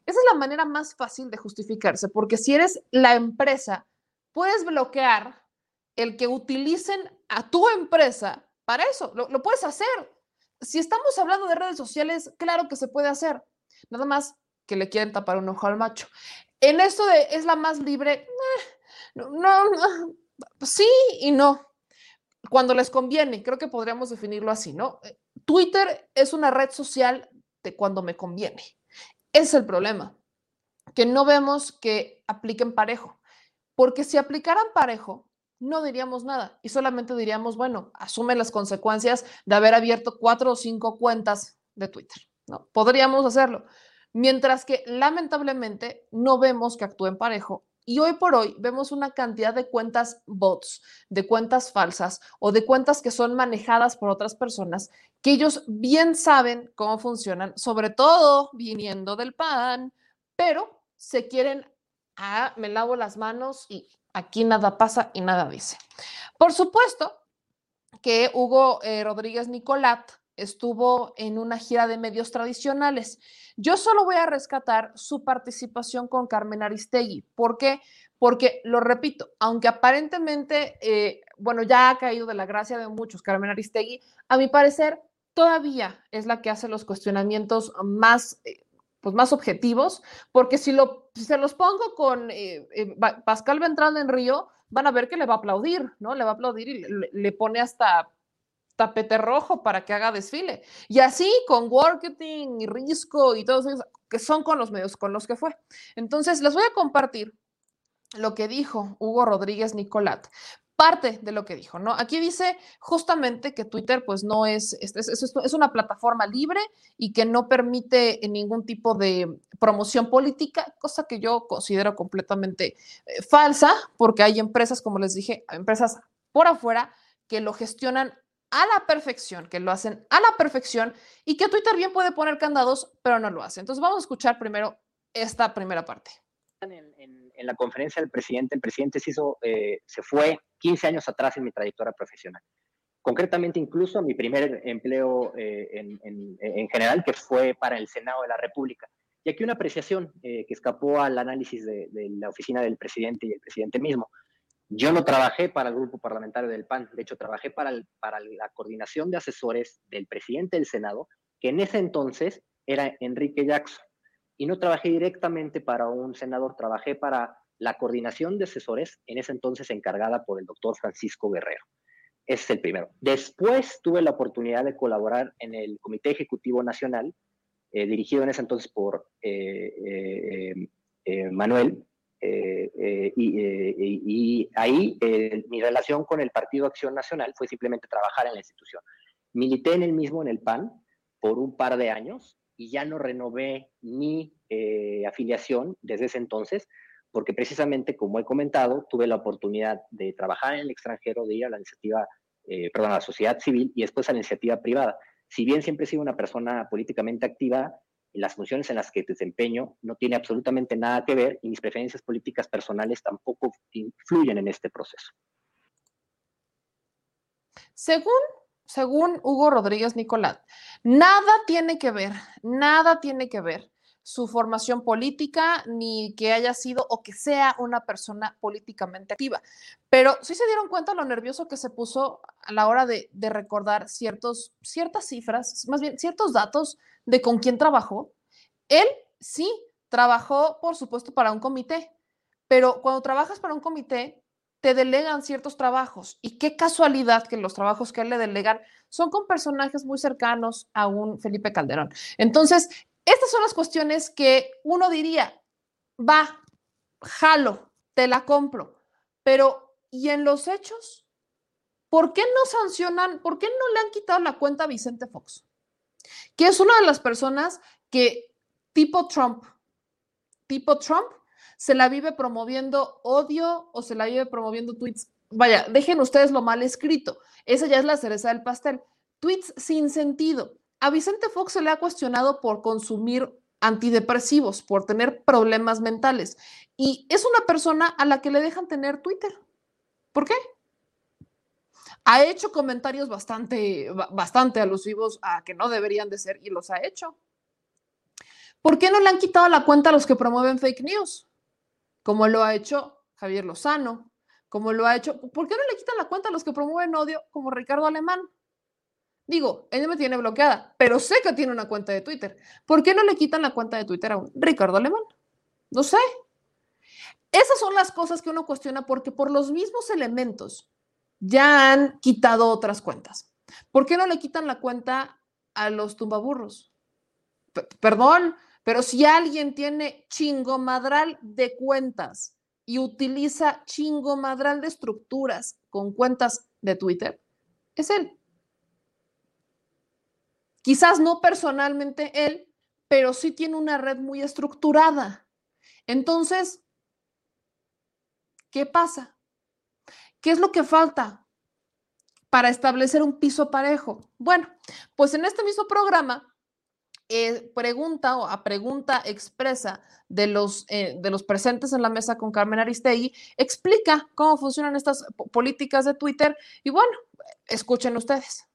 Esa es la manera más fácil de justificarse, porque si eres la empresa, puedes bloquear el que utilicen a tu empresa para eso. Lo, lo puedes hacer. Si estamos hablando de redes sociales, claro que se puede hacer. Nada más que le quieren tapar un ojo al macho. En esto de es la más libre, eh, no, no, no, sí y no. Cuando les conviene, creo que podríamos definirlo así, ¿no? Twitter es una red social de cuando me conviene. Ese es el problema, que no vemos que apliquen parejo, porque si aplicaran parejo, no diríamos nada y solamente diríamos, bueno, asume las consecuencias de haber abierto cuatro o cinco cuentas de Twitter, ¿no? Podríamos hacerlo, mientras que lamentablemente no vemos que actúen parejo. Y hoy por hoy vemos una cantidad de cuentas bots, de cuentas falsas o de cuentas que son manejadas por otras personas que ellos bien saben cómo funcionan, sobre todo viniendo del P A N, pero se quieren, ah, me lavo las manos y aquí nada pasa y nada dice. Por supuesto que Hugo eh, Rodríguez Nicolat estuvo en una gira de medios tradicionales. Yo solo voy a rescatar su participación con Carmen Aristegui. ¿Por qué? Porque, lo repito, aunque aparentemente, eh, bueno, ya ha caído de la gracia de muchos, Carmen Aristegui, a mi parecer, todavía es la que hace los cuestionamientos más, eh, pues más objetivos, porque si, lo, si se los pongo con eh, eh, Pascal Beltrán del Río, van a ver que le va a aplaudir, ¿no? Le va a aplaudir y le, le pone hasta tapete rojo para que haga desfile. Y así con Worketing y Risco y todos esos, que son con los medios con los que fue. Entonces, les voy a compartir lo que dijo Hugo Rodríguez Nicolat. Parte de lo que dijo, ¿no? Aquí dice justamente que Twitter pues no es, es, es, es una plataforma libre y que no permite ningún tipo de promoción política, cosa que yo considero completamente eh, falsa, porque hay empresas, como les dije, empresas por afuera que lo gestionan a la perfección, que lo hacen a la perfección y que Twitter bien puede poner candados, pero no lo hace. Entonces vamos a escuchar primero esta primera parte. En, en, en la conferencia del presidente, el presidente se, hizo, eh, se fue quince años atrás en mi trayectoria profesional. Concretamente, incluso mi primer empleo eh, en, en, en general, que fue para el Senado de la República. Y aquí una apreciación eh, que escapó al análisis de, de la oficina del presidente y el presidente mismo. Yo no trabajé para el grupo parlamentario del P A N, de hecho trabajé para, el, para la coordinación de asesores del presidente del Senado, que en ese entonces era Enrique Jackson. Y no trabajé directamente para un senador, trabajé para la coordinación de asesores, en ese entonces encargada por el doctor Francisco Guerrero. Ese es el primero. Después tuve la oportunidad de colaborar en el Comité Ejecutivo Nacional, eh, dirigido en ese entonces por eh, eh, eh, Manuel, Eh, eh, y, eh, y ahí eh, mi relación con el Partido Acción Nacional fue simplemente trabajar en la institución. Milité en el mismo, en el P A N, por un par de años y ya no renové mi eh, afiliación desde ese entonces, porque precisamente, como he comentado, tuve la oportunidad de trabajar en el extranjero, de ir a la iniciativa, eh, perdón, a la sociedad civil y después a la iniciativa privada. Si bien siempre he sido una persona políticamente activa, las funciones en las que desempeño no tiene absolutamente nada que ver y mis preferencias políticas personales tampoco influyen en este proceso. Según, según Hugo Rodríguez Nicolat, nada tiene que ver, nada tiene que ver su formación política, ni que haya sido o que sea una persona políticamente activa. Pero sí se dieron cuenta lo nervioso que se puso a la hora de, de recordar ciertos, ciertas cifras, más bien ciertos datos de con quién trabajó. Él sí trabajó, por supuesto, para un comité, pero cuando trabajas para un comité, te delegan ciertos trabajos. Y qué casualidad que los trabajos que él le delegan son con personajes muy cercanos a un Felipe Calderón. Entonces, estas son las cuestiones que uno diría, va, jalo, te la compro, pero ¿y en los hechos? ¿Por qué no sancionan, por qué no le han quitado la cuenta a Vicente Fox? Que es una de las personas que, tipo Trump, tipo Trump, se la vive promoviendo odio o se la vive promoviendo tweets. Vaya, dejen ustedes lo mal escrito. Esa ya es la cereza del pastel. Tweets sin sentido. A Vicente Fox se le ha cuestionado por consumir antidepresivos, por tener problemas mentales. Y es una persona a la que le dejan tener Twitter. ¿Por qué? Ha hecho comentarios bastante, bastante alusivos a que no deberían de ser y los ha hecho. ¿Por qué no le han quitado la cuenta a los que promueven fake news? Como lo ha hecho Javier Lozano, como lo ha hecho... ¿Por qué no le quitan la cuenta a los que promueven odio como Ricardo Alemán? Digo, él me tiene bloqueada, pero sé que tiene una cuenta de Twitter. ¿Por qué no le quitan la cuenta de Twitter a un Ricardo Alemán? No sé. Esas son las cosas que uno cuestiona porque por los mismos elementos ya han quitado otras cuentas. ¿Por qué no le quitan la cuenta a los tumbaburros? P- perdón, pero si alguien tiene chingomadral de cuentas y utiliza chingomadral de estructuras con cuentas de Twitter, es él. Quizás no personalmente él, pero sí tiene una red muy estructurada. Entonces, ¿qué pasa? ¿Qué es lo que falta para establecer un piso parejo? Bueno, pues en este mismo programa, eh, pregunta o a pregunta expresa de los, eh, de los presentes en la mesa con Carmen Aristegui, explica cómo funcionan estas políticas de Twitter y bueno, escuchen ustedes.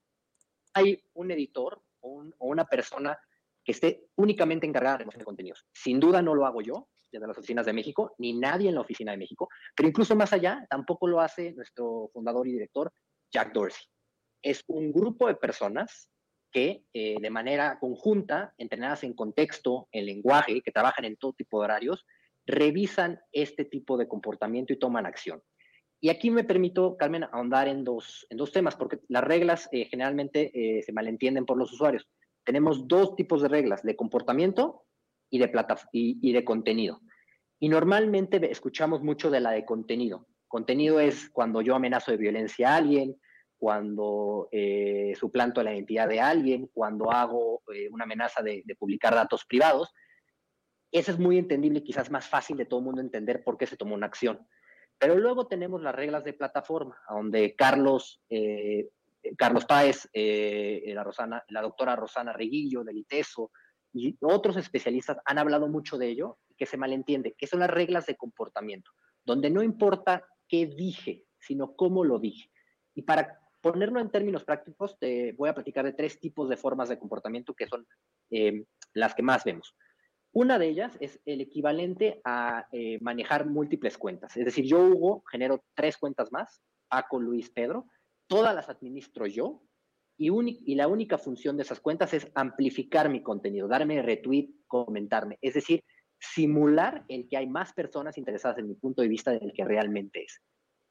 Hay un editor o, un, o una persona que esté únicamente encargada de remoción de contenidos. Sin duda no lo hago yo, desde las oficinas de México, ni nadie en la oficina de México, pero incluso más allá, tampoco lo hace nuestro fundador y director, Jack Dorsey. Es un grupo de personas que eh, de manera conjunta, entrenadas en contexto, en lenguaje, que trabajan en todo tipo de horarios, revisan este tipo de comportamiento y toman acción. Y aquí me permito, Carmen, ahondar en dos, en dos temas, porque las reglas eh, generalmente eh, se malentienden por los usuarios. Tenemos dos tipos de reglas, de comportamiento y de, plata, y, y de contenido. Y normalmente escuchamos mucho de la de contenido. Contenido es cuando yo amenazo de violencia a alguien, cuando eh, suplanto la identidad de alguien, cuando hago eh, una amenaza de, de publicar datos privados. Eso es muy entendible y quizás más fácil de todo el mundo entender por qué se tomó una acción. Pero luego tenemos las reglas de plataforma, donde Carlos, eh, Carlos Páez, eh, la, Rosana, la doctora Rosana Reguillo del ITESO y otros especialistas han hablado mucho de ello, que se malentiende, que son las reglas de comportamiento, donde no importa qué dije, sino cómo lo dije. Y para ponerlo en términos prácticos, te voy a platicar de tres tipos de formas de comportamiento que son eh, las que más vemos. Una de ellas es el equivalente a eh, manejar múltiples cuentas. Es decir, yo, Hugo, genero tres cuentas más, Paco, Luis, Pedro, todas las administro yo, y, y la única función de esas cuentas es amplificar mi contenido, darme retweet, comentarme. Es decir, simular el que hay más personas interesadas en mi punto de vista del que realmente es.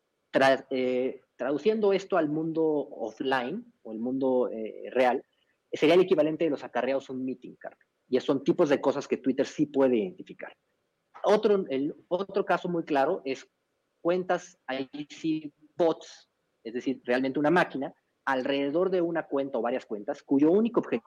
Tra eh, traduciendo esto al mundo offline, o el mundo eh, real, sería el equivalente de los acarreados a un meeting, Carmen. Y son tipos de cosas que Twitter sí puede identificar. Otro, el, otro caso muy claro es cuentas, ahí sí, bots, es decir, realmente una máquina, alrededor de una cuenta o varias cuentas, cuyo único objetivo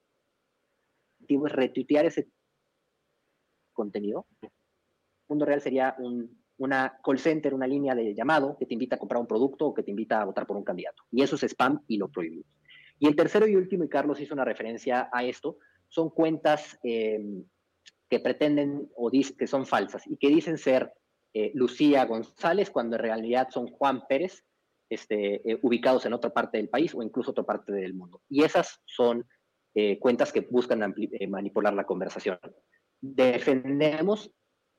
es retuitear ese contenido. El mundo real sería un, una call center, una línea de llamado que te invita a comprar un producto o que te invita a votar por un candidato. Y eso es spam y lo prohibimos. Y el tercero y último, y Carlos hizo una referencia a esto, son cuentas eh, que pretenden o dicen que son falsas y que dicen ser eh, Lucía González cuando en realidad son Juan Pérez, este, eh, ubicados en otra parte del país o incluso otra parte del mundo. Y esas son eh, cuentas que buscan eh, manipular la conversación. Defendemos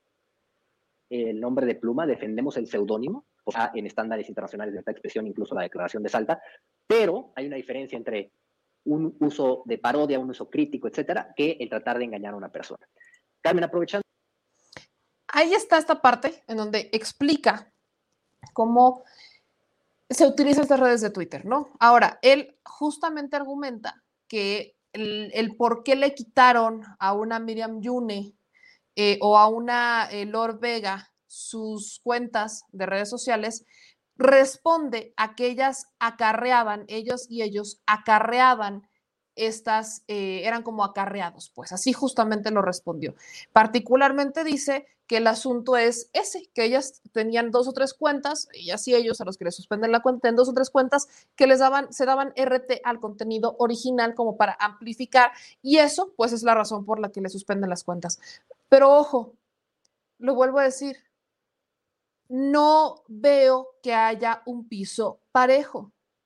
el nombre de pluma, defendemos el seudónimo, o sea, en estándares internacionales de esta expresión, incluso la Declaración de Salta, pero hay una diferencia entre un uso de parodia, un uso crítico, etcétera, que el tratar de engañar a una persona. Carmen, aprovechando. Ahí está esta parte en donde explica cómo se utilizan estas redes de Twitter, ¿no? Ahora, él justamente argumenta que el, el por qué le quitaron a una Miriam Yune eh, o a una eh, Lord Vega sus cuentas de redes sociales responde a que ellas acarreaban, ellos y ellos acarreaban estas, eh, eran como acarreados, pues así justamente lo respondió. Particularmente dice que el asunto es ese, que ellas tenían dos o tres cuentas, ellas y ellos a los que les suspenden la cuenta en dos o tres cuentas, que les daban, se daban R T al contenido original como para amplificar, y eso pues es la razón por la que le suspenden las cuentas. Pero ojo, lo vuelvo a decir, no veo que haya un piso parejo.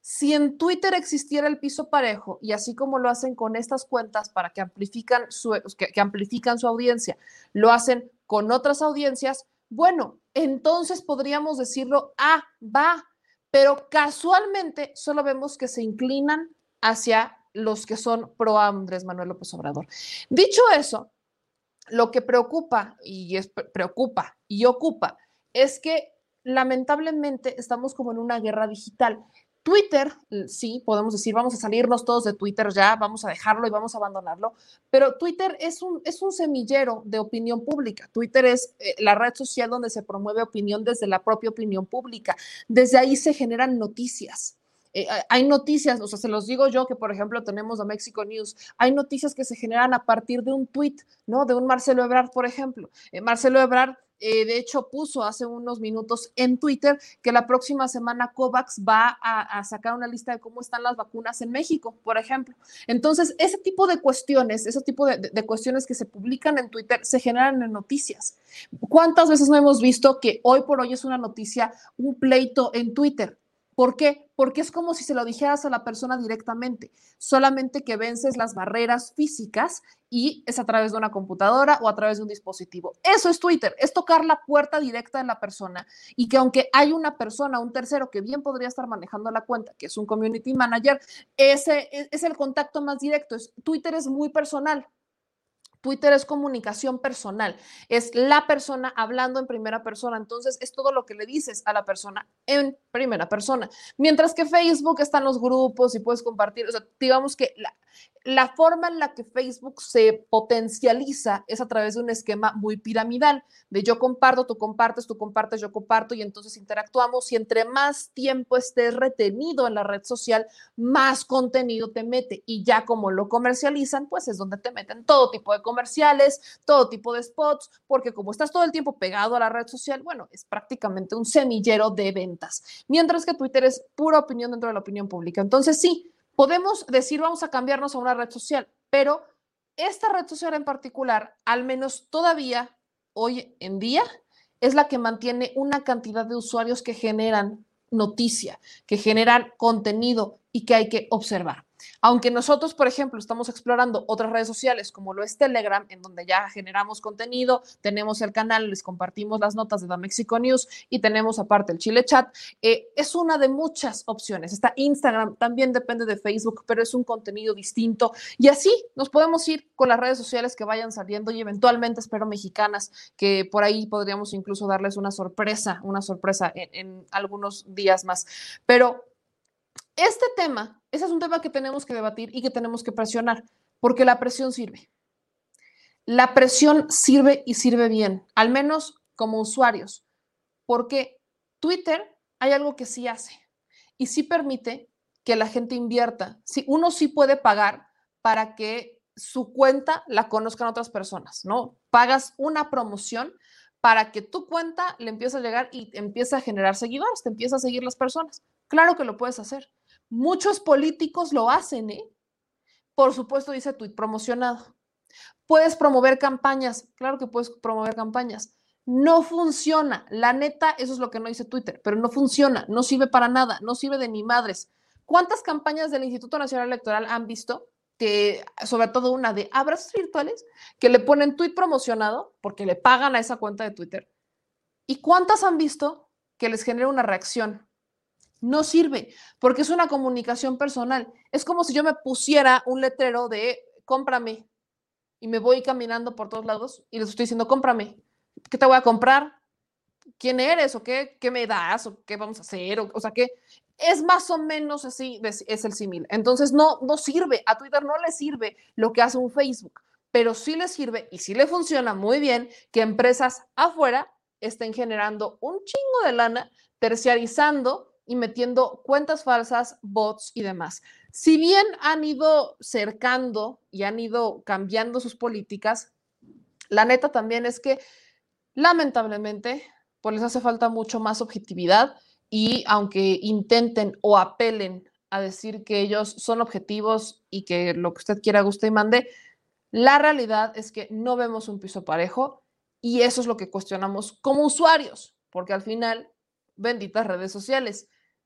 Si en Twitter existiera el piso parejo, y así como lo hacen con estas cuentas para que amplifican su, que, que amplifican su audiencia, lo hacen con otras audiencias, bueno, entonces podríamos decirlo, ah, va, pero casualmente solo vemos que se inclinan hacia los que son pro Andrés Manuel López Obrador. Dicho eso, lo que preocupa y es, preocupa y ocupa es que lamentablemente estamos como en una guerra digital. Twitter, sí, podemos decir, vamos a salirnos todos de Twitter ya, vamos a dejarlo y vamos a abandonarlo, pero Twitter es un, es un semillero de opinión pública. Twitter es eh, la red social donde se promueve opinión desde la propia opinión pública. Desde ahí se generan noticias. Eh, hay noticias, o sea, se los digo yo que, por ejemplo, tenemos a Mexico News, hay noticias que se generan a partir de un tuit, ¿no? De un Marcelo Ebrard, por ejemplo. Eh, Marcelo Ebrard, eh, de hecho, puso hace unos minutos en Twitter que la próxima semana COVAX va a, a sacar una lista de cómo están las vacunas en México, por ejemplo. Entonces, ese tipo de cuestiones, ese tipo de, de, de cuestiones que se publican en Twitter se generan en noticias. ¿Cuántas veces no hemos visto que hoy por hoy es una noticia, un pleito en Twitter? ¿Por qué? Porque es como si se lo dijeras a la persona directamente, solamente que vences las barreras físicas y es a través de una computadora o a través de un dispositivo. Eso es Twitter, es tocar la puerta directa de la persona y que aunque hay una persona, un tercero que bien podría estar manejando la cuenta, que es un community manager, ese es el contacto más directo. Twitter es muy personal. Twitter es comunicación personal, es la persona hablando en primera persona, entonces es todo lo que le dices a la persona en primera persona, mientras que Facebook están los grupos y puedes compartir, o sea, digamos que la, la forma en la que Facebook se potencializa es a través de un esquema muy piramidal, de yo comparto, tú compartes, tú compartes, yo comparto y entonces interactuamos y entre más tiempo estés retenido en la red social, más contenido te mete y ya como lo comercializan, pues es donde te meten todo tipo de comerciales, todo tipo de spots, porque como estás todo el tiempo pegado a la red social, bueno, es prácticamente un semillero de ventas, mientras que Twitter es pura opinión dentro de la opinión pública. Entonces sí, podemos decir vamos a cambiarnos a una red social, pero esta red social en particular, al menos todavía hoy en día, es la que mantiene una cantidad de usuarios que generan noticia, que generan contenido y que hay que observar. Aunque nosotros, por ejemplo, estamos explorando otras redes sociales como lo es Telegram, en donde ya generamos contenido, tenemos el canal, les compartimos las notas de The Mexico News y tenemos aparte el Chile Chat, eh, es una de muchas opciones. Está Instagram, también depende de Facebook, pero es un contenido distinto y así nos podemos ir con las redes sociales que vayan saliendo y eventualmente espero mexicanas, que por ahí podríamos incluso darles una sorpresa, una sorpresa en, en algunos días más. Pero este tema, ese es un tema que tenemos que debatir y que tenemos que presionar, porque la presión sirve. La presión sirve y sirve bien, al menos como usuarios, porque Twitter hay algo que sí hace y sí permite que la gente invierta. Sí, uno sí puede pagar para que su cuenta la conozcan otras personas, ¿no? Pagas una promoción para que tu cuenta le empiece a llegar y empiece a generar seguidores, te empieza a seguir las personas. Claro que lo puedes hacer. Muchos políticos lo hacen, ¿eh? Por supuesto, dice tweet promocionado. Puedes promover campañas. Claro que puedes promover campañas. No funciona. La neta, eso es lo que no dice Twitter, pero no funciona. No sirve para nada. No sirve de ni madres. ¿Cuántas campañas del Instituto Nacional Electoral han visto? Que, sobre todo una de abrazos virtuales, que le ponen tweet promocionado porque le pagan a esa cuenta de Twitter. ¿Y cuántas han visto que les genera una reacción? No sirve, porque es una comunicación personal. Es como si yo me pusiera un letrero de cómprame y me voy caminando por todos lados y les estoy diciendo cómprame. ¿Qué te voy a comprar? ¿Quién eres? ¿O qué, qué me das? ¿O qué vamos a hacer? O, o sea, que es más o menos así, es el símil. Entonces no, no sirve, a Twitter no le sirve lo que hace un Facebook, pero sí le sirve y sí le funciona muy bien que empresas afuera estén generando un chingo de lana, terciarizando y metiendo cuentas falsas, bots y demás. Si bien han ido cercando y han ido cambiando sus políticas, la neta también es que lamentablemente pues les hace falta mucho más objetividad y aunque intenten o apelen a decir que ellos son objetivos y que lo que usted quiera, guste y mande, la realidad es que no vemos un piso parejo y eso es lo que cuestionamos como usuarios, porque al final, benditas redes sociales,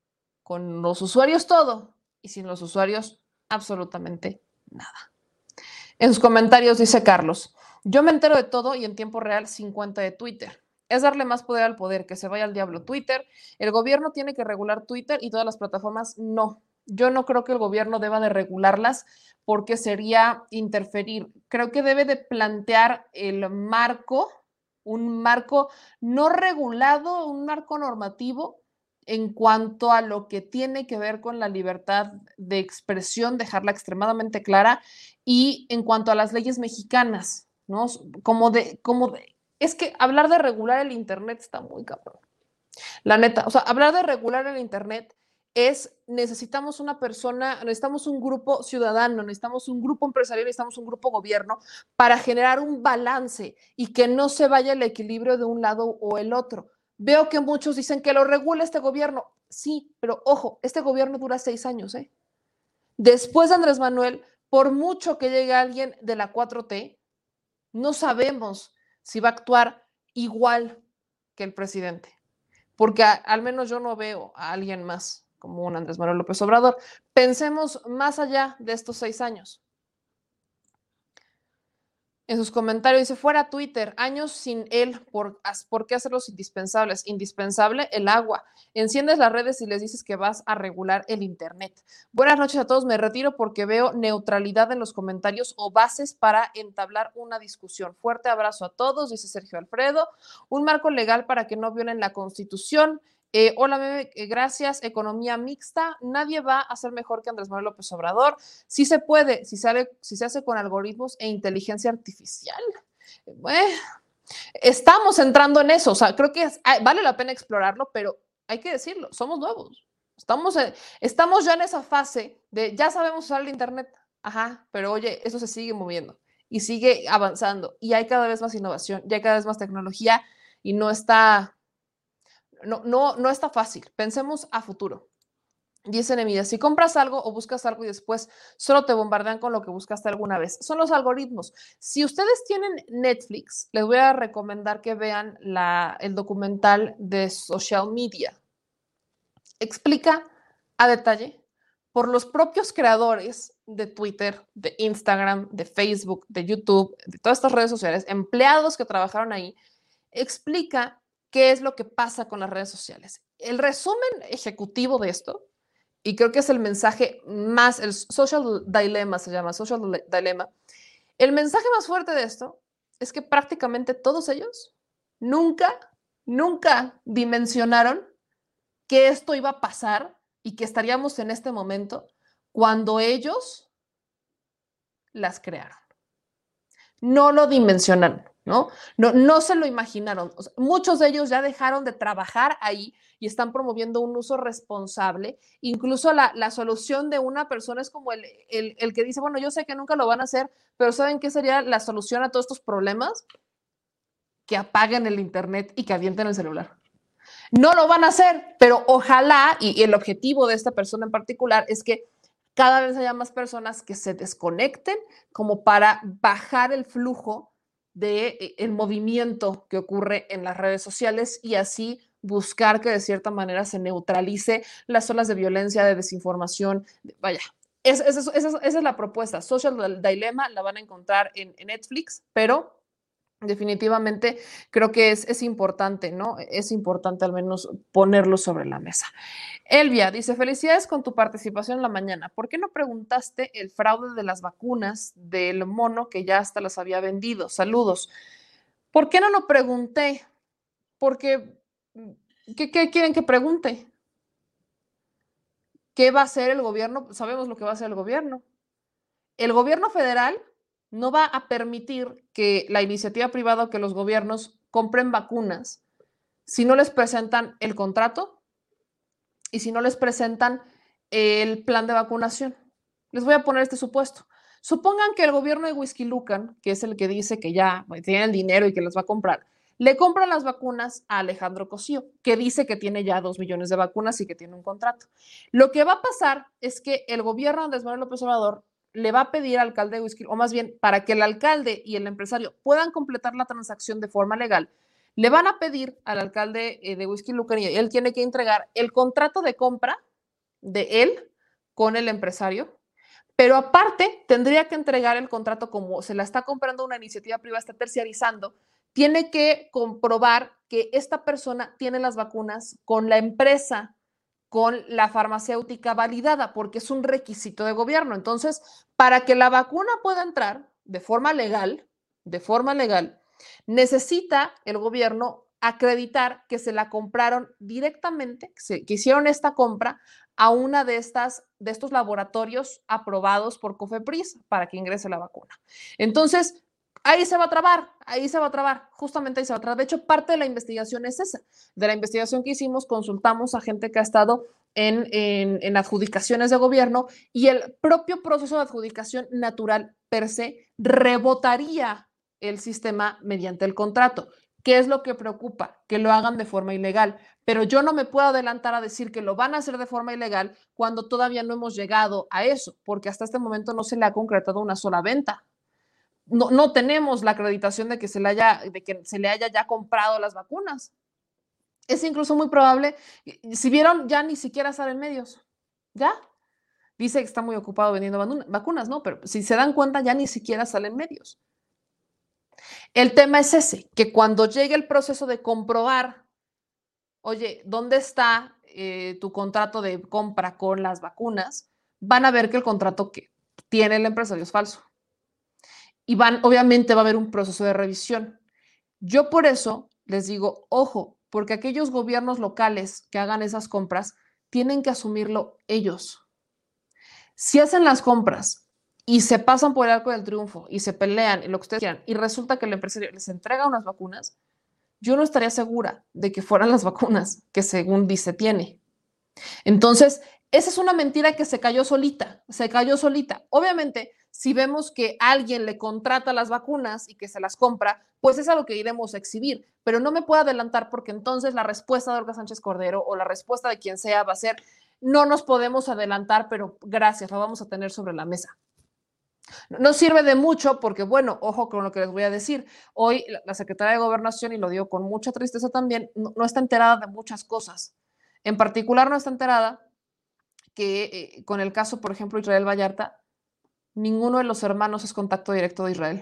con los usuarios todo y sin los usuarios absolutamente nada. En sus comentarios dice Carlos, yo me entero de todo y en tiempo real sin cuenta de Twitter. Es darle más poder al poder, que se vaya al diablo Twitter. El gobierno tiene que regular Twitter y todas las plataformas no. Yo no creo que el gobierno deba de regularlas porque sería interferir. Creo que debe de plantear el marco, un marco no regulado, un marco normativo en cuanto a lo que tiene que ver con la libertad de expresión, dejarla extremadamente clara, y en cuanto a las leyes mexicanas, ¿no? Como de, como de, es que hablar de regular el Internet está muy cabrón. La neta, o sea, hablar de regular el Internet es, necesitamos una persona, necesitamos un grupo ciudadano, necesitamos un grupo empresarial, necesitamos un grupo gobierno para generar un balance y que no se vaya el equilibrio de un lado o el otro. Veo que muchos dicen que lo regula este gobierno. Sí, pero ojo, este gobierno dura seis años, ¿eh? Después de Andrés Manuel, por mucho que llegue alguien de la cuatro T, no sabemos si va a actuar igual que el presidente, porque a, al menos yo no veo a alguien más como un Andrés Manuel López Obrador. Pensemos más allá de estos seis años. En sus comentarios dice, fuera Twitter, años sin él, ¿por, ¿por qué hacerlos indispensables? Indispensable el agua. Enciendes las redes y les dices que vas a regular el Internet. Buenas noches a todos, me retiro porque veo neutralidad en los comentarios o bases para entablar una discusión. Fuerte abrazo a todos, dice Sergio Alfredo. Un marco legal para que no violen la Constitución. Eh, hola, Meme, eh, gracias. Economía mixta. Nadie va a ser mejor que Andrés Manuel López Obrador. Sí se puede, si, sale, si se hace con algoritmos e inteligencia artificial. Bueno, estamos entrando en eso. O sea, creo que es, vale la pena explorarlo, pero hay que decirlo, somos nuevos. Estamos, en, estamos ya en esa fase de ya sabemos usar el Internet. Ajá, pero oye, eso se sigue moviendo y sigue avanzando y hay cada vez más innovación, ya hay cada vez más tecnología y no está... No, no, no está fácil. Pensemos a futuro. Dice Nemida, si compras algo o buscas algo y después solo te bombardean con lo que buscaste alguna vez. Son los algoritmos. Si ustedes tienen Netflix, les voy a recomendar que vean la, el documental de Social Media. Explica a detalle por los propios creadores de Twitter, de Instagram, de Facebook, de YouTube, de todas estas redes sociales, empleados que trabajaron ahí, explica qué es lo que pasa con las redes sociales. El resumen ejecutivo de esto, y creo que es el mensaje más, el social dilemma se llama, social dilemma, el mensaje más fuerte de esto es que prácticamente todos ellos nunca, nunca dimensionaron que esto iba a pasar y que estaríamos en este momento cuando ellos las crearon. No lo dimensionaron. ¿No? No, no se lo imaginaron. O sea, muchos de ellos ya dejaron de trabajar ahí y están promoviendo un uso responsable. Incluso la, la solución de una persona es como el, el, el que dice, bueno, yo sé que nunca lo van a hacer, pero ¿saben qué sería la solución a todos estos problemas? Que apaguen el Internet y que avienten el celular. No lo van a hacer, pero ojalá, y, y el objetivo de esta persona en particular es que cada vez haya más personas que se desconecten como para bajar el flujo de el movimiento que ocurre en las redes sociales y así buscar que de cierta manera se neutralice las olas de violencia, de desinformación. Vaya, es, es, es, esa es la propuesta. Social Dilemma la van a encontrar en, en Netflix, pero definitivamente creo que es, es importante, ¿no? Es importante al menos ponerlo sobre la mesa. Elvia dice, felicidades con tu participación en la mañana. ¿Por qué no preguntaste el fraude de las vacunas del mono que ya hasta las había vendido? Saludos. ¿Por qué no lo pregunté? Porque, ¿qué, qué quieren que pregunte? ¿Qué va a hacer el gobierno? Sabemos lo que va a hacer el gobierno. El gobierno federal no va a permitir que la iniciativa privada o que los gobiernos compren vacunas si no les presentan el contrato y si no les presentan el plan de vacunación. Les voy a poner este supuesto. Supongan que el gobierno de Whisky Lucan, que es el que dice que ya tiene el dinero y que las va a comprar, le compran las vacunas a Alejandro Cosío, que dice que tiene ya dos millones de vacunas y que tiene un contrato. Lo que va a pasar es que el gobierno de Andrés Manuel López Obrador le va a pedir al alcalde de Whisky, o más bien para que el alcalde y el empresario puedan completar la transacción de forma legal, le van a pedir al alcalde de Whisky Lucan y él tiene que entregar el contrato de compra de él con el empresario, pero aparte tendría que entregar el contrato como se la está comprando una iniciativa privada, está terciarizando, tiene que comprobar que esta persona tiene las vacunas con la empresa, con la farmacéutica validada, porque es un requisito de gobierno. Entonces, para que la vacuna pueda entrar de forma legal, de forma legal, necesita el gobierno acreditar que se la compraron directamente, que, se, que hicieron esta compra a una de estas de estos laboratorios aprobados por COFEPRIS para que ingrese la vacuna. Entonces, ahí se va a trabar, ahí se va a trabar, justamente ahí se va a trabar. De hecho, parte de la investigación es esa. De la investigación que hicimos, consultamos a gente que ha estado en, en, en adjudicaciones de gobierno y el propio proceso de adjudicación natural per se rebotaría el sistema mediante el contrato. ¿Qué es lo que preocupa? Que lo hagan de forma ilegal. Pero yo no me puedo adelantar a decir que lo van a hacer de forma ilegal cuando todavía no hemos llegado a eso, porque hasta este momento no se le ha concretado una sola venta. No, no tenemos la acreditación de que, se le haya, de que se le haya ya comprado las vacunas. Es incluso muy probable, si vieron, ya ni siquiera salen medios. ¿Ya? Dice que está muy ocupado vendiendo vacunas, ¿no? Pero si se dan cuenta, ya ni siquiera salen medios. El tema es ese, que cuando llegue el proceso de comprobar, oye, ¿dónde está eh, tu contrato de compra con las vacunas? Van a ver que el contrato que tiene el empresario es falso. Y van, obviamente va a haber un proceso de revisión. Yo por eso les digo, ojo, porque aquellos gobiernos locales que hagan esas compras tienen que asumirlo ellos. Si hacen las compras y se pasan por el arco del triunfo y se pelean y lo que ustedes quieran y resulta que el empresario les entrega unas vacunas, yo no estaría segura de que fueran las vacunas que según dice tiene. Entonces, esa es una mentira que se cayó solita, se cayó solita. Obviamente, si vemos que alguien le contrata las vacunas y que se las compra, pues es a lo que iremos a exhibir, pero no me puedo adelantar porque entonces la respuesta de Olga Sánchez Cordero o la respuesta de quien sea va a ser, no nos podemos adelantar, pero gracias, la vamos a tener sobre la mesa. No sirve de mucho porque, bueno, ojo con lo que les voy a decir. Hoy la secretaria de Gobernación, y lo digo con mucha tristeza también, no, no está enterada de muchas cosas. En particular no está enterada que eh, con el caso, por ejemplo, Israel Vallarta, ninguno de los hermanos es contacto directo de Israel.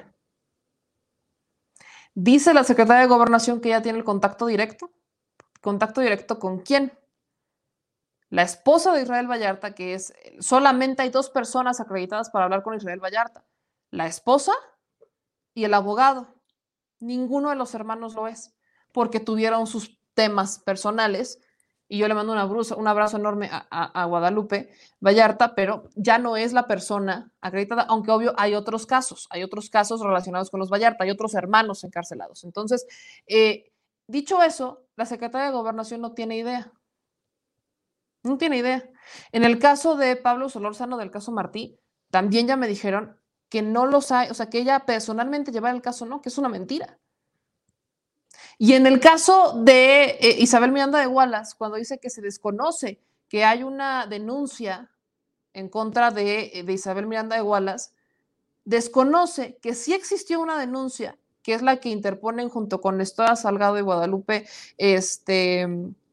Dice la secretaria de Gobernación que ella tiene el contacto directo. ¿Contacto directo con quién? La esposa de Israel Vallarta, que es, solamente hay dos personas acreditadas para hablar con Israel Vallarta. La esposa y el abogado. Ninguno de los hermanos lo es, porque tuvieron sus temas personales. Y yo le mando un abrazo, un abrazo enorme a, a, a Guadalupe Vallarta, pero ya no es la persona acreditada, aunque obvio hay otros casos, hay otros casos relacionados con los Vallarta, hay otros hermanos encarcelados. Entonces, eh, dicho eso, la secretaria de Gobernación no tiene idea. No tiene idea. En el caso de Pablo Solórzano, del caso Martí, también ya me dijeron que no los hay, o sea, que ella personalmente lleva el caso, no, que es una mentira. Y en el caso de eh, Isabel Miranda de Wallace, cuando dice que se desconoce que hay una denuncia en contra de, de Isabel Miranda de Wallace, desconoce que sí existió una denuncia, que es la que interponen junto con Nestora Salgado y Guadalupe, este...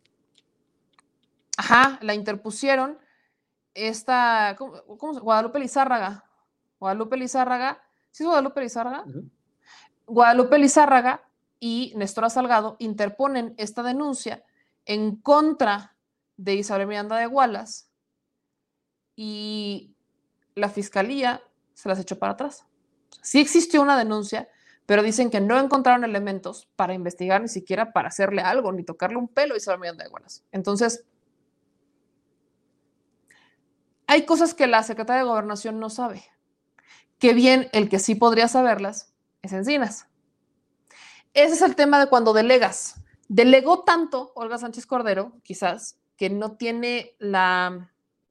Ajá, la interpusieron esta, ¿cómo, cómo, Guadalupe Lizárraga. Guadalupe Lizárraga, ¿sí es Guadalupe Lizárraga? Uh-huh. Guadalupe Lizárraga y Nestora Salgado interponen esta denuncia en contra de Isabel Miranda de Wallace y la fiscalía se las echó para atrás. Sí existió una denuncia, pero dicen que no encontraron elementos para investigar, ni siquiera para hacerle algo, ni tocarle un pelo a Isabel Miranda de Wallace. Entonces, hay cosas que la secretaria de Gobernación no sabe. Que bien, el que sí podría saberlas es Encinas. Ese es el tema de cuando delegas. Delegó tanto Olga Sánchez Cordero, quizás, que no tiene la...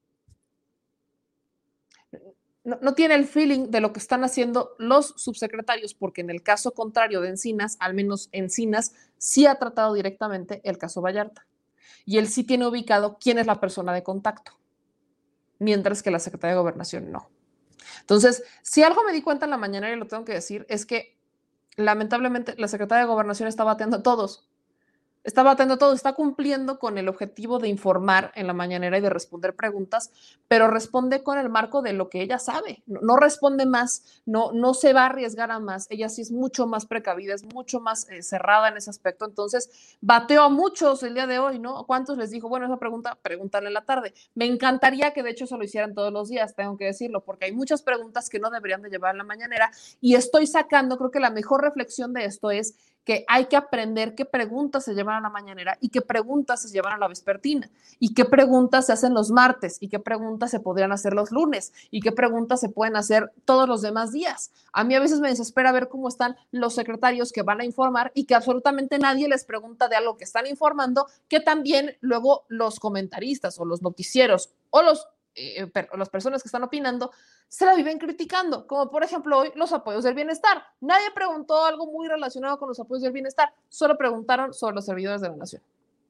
No, no tiene el feeling de lo que están haciendo los subsecretarios, porque en el caso contrario de Encinas, al menos Encinas sí ha tratado directamente el caso Vallarta. Y él sí tiene ubicado quién es la persona de contacto, mientras que la secretaria de Gobernación no. Entonces, si algo me di cuenta en la mañana y lo tengo que decir, es que lamentablemente la secretaria de Gobernación está bateando a todos. Está batiendo todo, está cumpliendo con el objetivo de informar en la mañanera y de responder preguntas, pero responde con el marco de lo que ella sabe. No, no responde más, no, no se va a arriesgar a más. Ella sí es mucho más precavida, es mucho más eh, cerrada en ese aspecto. Entonces, bateó a muchos el día de hoy, ¿no? ¿Cuántos les dijo? Bueno, esa pregunta, pregúntale en la tarde. Me encantaría que de hecho eso lo hicieran todos los días, tengo que decirlo, porque hay muchas preguntas que no deberían de llevar en la mañanera y estoy sacando, creo que la mejor reflexión de esto es que hay que aprender qué preguntas se llevan a la mañanera y qué preguntas se llevan a la vespertina y qué preguntas se hacen los martes y qué preguntas se podrían hacer los lunes y qué preguntas se pueden hacer todos los demás días. A mí a veces me desespera ver cómo están los secretarios que van a informar y que absolutamente nadie les pregunta de algo que están informando, que también luego los comentaristas o los noticieros o los Eh, per, las personas que están opinando se la viven criticando, como por ejemplo hoy los apoyos del bienestar. Nadie preguntó algo muy relacionado con los apoyos del bienestar, solo preguntaron sobre los servidores de la nación.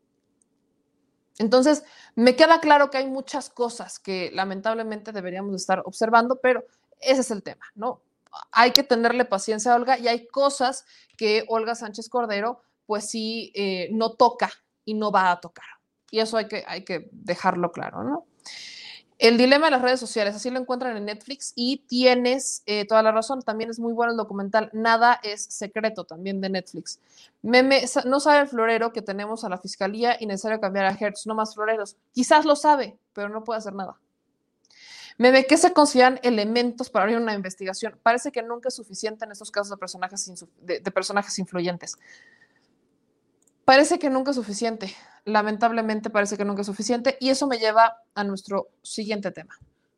Entonces, me queda claro que hay muchas cosas que lamentablemente deberíamos estar observando, pero ese es el tema, ¿no? Hay que tenerle paciencia a Olga y hay cosas que Olga Sánchez Cordero, pues sí, eh, no toca y no va a tocar. Y eso hay que, hay que dejarlo claro, ¿no? El dilema de las redes sociales, así lo encuentran en Netflix y tienes eh, toda la razón, también es muy bueno el documental Nada es secreto, también de Netflix. Meme, no sabe el florero que tenemos a la fiscalía y necesario cambiar a Hertz, no más floreros. Quizás lo sabe, pero no puede hacer nada. Meme, ¿qué se consideran elementos para abrir una investigación? Parece que nunca es suficiente en estos casos de personajes, de, de personajes influyentes. Parece que nunca es suficiente. Lamentablemente parece que nunca es suficiente y eso me lleva a nuestro siguiente tema.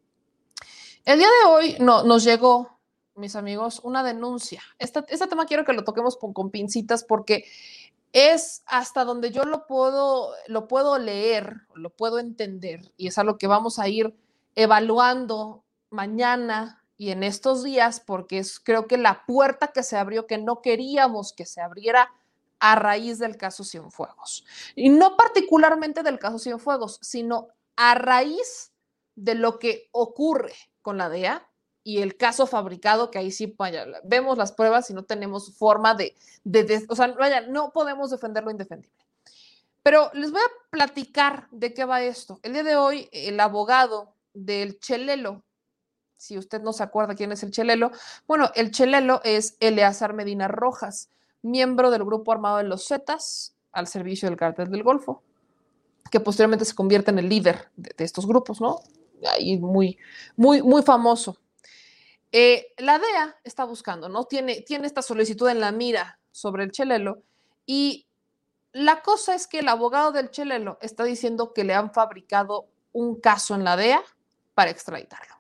El día de hoy no, nos llegó, mis amigos, una denuncia. Este, este tema quiero que lo toquemos con, con pincitas porque es hasta donde yo lo puedo, lo puedo leer, lo puedo entender y es algo que vamos a ir evaluando mañana y en estos días porque es creo que la puerta que se abrió, que no queríamos que se abriera a raíz del caso Cienfuegos. Y no particularmente del caso Cienfuegos, sino a raíz de lo que ocurre con la D E A y el caso fabricado, que ahí sí, vaya, vemos las pruebas y no tenemos forma de, de, de, o sea, vaya, no podemos defender lo indefendible. Pero les voy a platicar de qué va esto. El día de hoy, el abogado del Chelelo, si usted no se acuerda quién es el Chelelo, bueno, el Chelelo es Eleazar Medina Rojas, miembro del grupo armado de los Zetas, al servicio del Cártel del Golfo, que posteriormente se convierte en el líder de, de estos grupos, ¿no? Ahí muy, muy, muy famoso. Eh, la D E A está buscando, ¿no? Tiene, tiene esta solicitud en la mira sobre el Chelelo y la cosa es que el abogado del Chelelo está diciendo que le han fabricado un caso en la D E A para extraditarlo.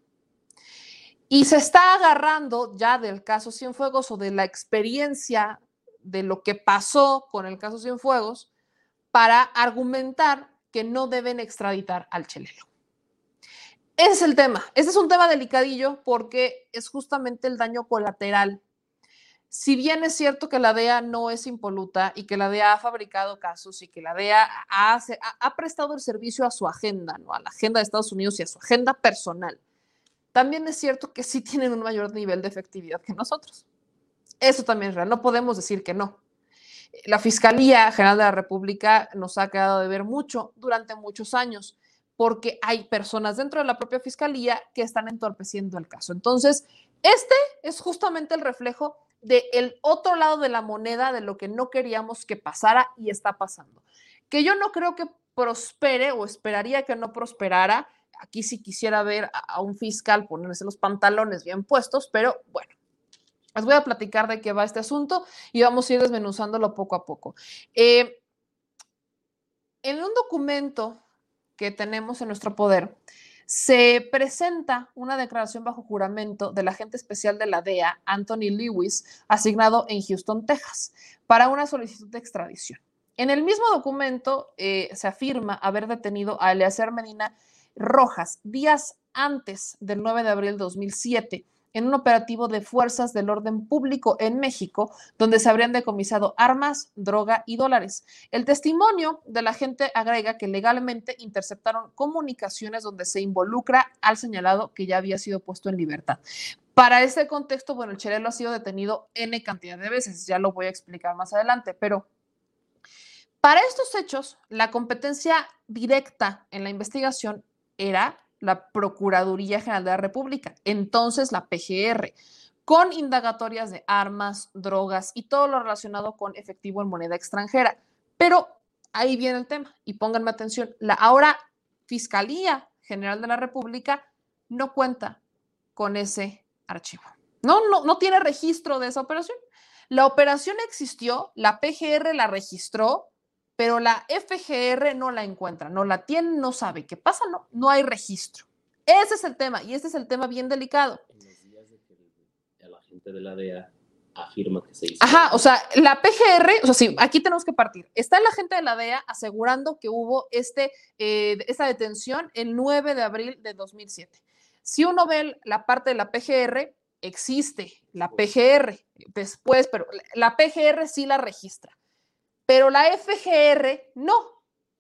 Y se está agarrando ya del caso Cienfuegos o de la experiencia de lo que pasó con el caso Cienfuegos para argumentar que no deben extraditar al Chelelo. Ese es el tema. Este es un tema delicadillo porque es justamente el daño colateral. Si bien es cierto que la D E A no es impoluta y que la D E A ha fabricado casos y que la D E A ha, ha, ha prestado el servicio a su agenda, ¿no? A la agenda de Estados Unidos y a su agenda personal, también es cierto que sí tienen un mayor nivel de efectividad que nosotros. Eso también es real, no podemos decir que no. La Fiscalía General de la República nos ha quedado de ver mucho durante muchos años porque hay personas dentro de la propia Fiscalía que están entorpeciendo el caso. Entonces, este es justamente el reflejo del otro lado de la moneda de lo que no queríamos que pasara y está pasando. Que yo no creo que prospere o esperaría que no prosperara. Aquí sí quisiera ver a, a un fiscal ponerse los pantalones bien puestos, pero bueno. Les voy a platicar de qué va este asunto y vamos a ir desmenuzándolo poco a poco. Eh, en un documento que tenemos en nuestro poder, se presenta una declaración bajo juramento del agente especial de la D E A, Anthony Lewis, asignado en Houston, Texas, para una solicitud de extradición. En el mismo documento eh, se afirma haber detenido a Eleazar Medina Rojas días antes del nueve de abril de dos mil siete, en un operativo de fuerzas del orden público en México, donde se habrían decomisado armas, droga y dólares. El testimonio de la gente agrega que legalmente interceptaron comunicaciones donde se involucra al señalado que ya había sido puesto en libertad. Para este contexto, bueno, el Chelelo ha sido detenido N cantidad de veces, ya lo voy a explicar más adelante, pero Para estos hechos, la competencia directa en la investigación era la Procuraduría General de la República, entonces la P G R, con indagatorias de armas, drogas y todo lo relacionado con efectivo en moneda extranjera. Pero ahí viene el tema, y pónganme atención, la ahora Fiscalía General de la República no cuenta con ese archivo. No, no, no tiene registro de esa operación. La operación existió, la P G R la registró, pero la F G R no la encuentra, no la tiene, no sabe qué pasa, no, no hay registro. Ese es el tema, y este es el tema bien delicado. En los días de que el agente de la D E A afirma que se hizo. Ajá, o sea, la P G R, o sea, sí, aquí tenemos que partir. Está el agente de la D E A asegurando que hubo este, eh, esta detención el nueve de abril de dos mil siete. Si uno ve la parte de la P G R, existe la P G R después, pero la P G R sí la registra, pero la F G R no.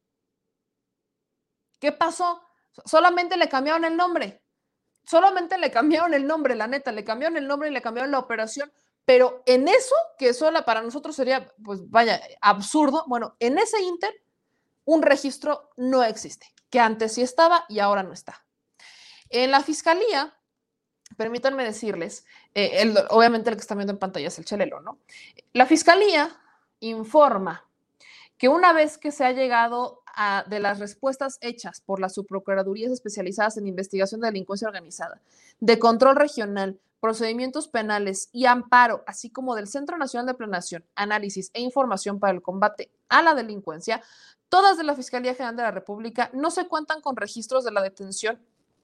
¿Qué pasó? Solamente le cambiaron el nombre. Solamente le cambiaron el nombre, la neta, le cambiaron el nombre y le cambiaron la operación. Pero en eso, que sola para nosotros sería, pues vaya, absurdo, bueno, en ese inter, un registro no existe, que antes sí estaba y ahora no está. En la fiscalía, permítanme decirles, eh, el, obviamente el que están viendo en pantalla es el Chelelo, ¿no? La fiscalía informa que una vez que se ha llegado a, de las respuestas hechas por las subprocuradurías especializadas en investigación de delincuencia organizada, de control regional, procedimientos penales y amparo, así como del Centro Nacional de Planeación, Análisis e Información para el Combate a la Delincuencia, todas de la Fiscalía General de la República no se cuentan con registros de la detención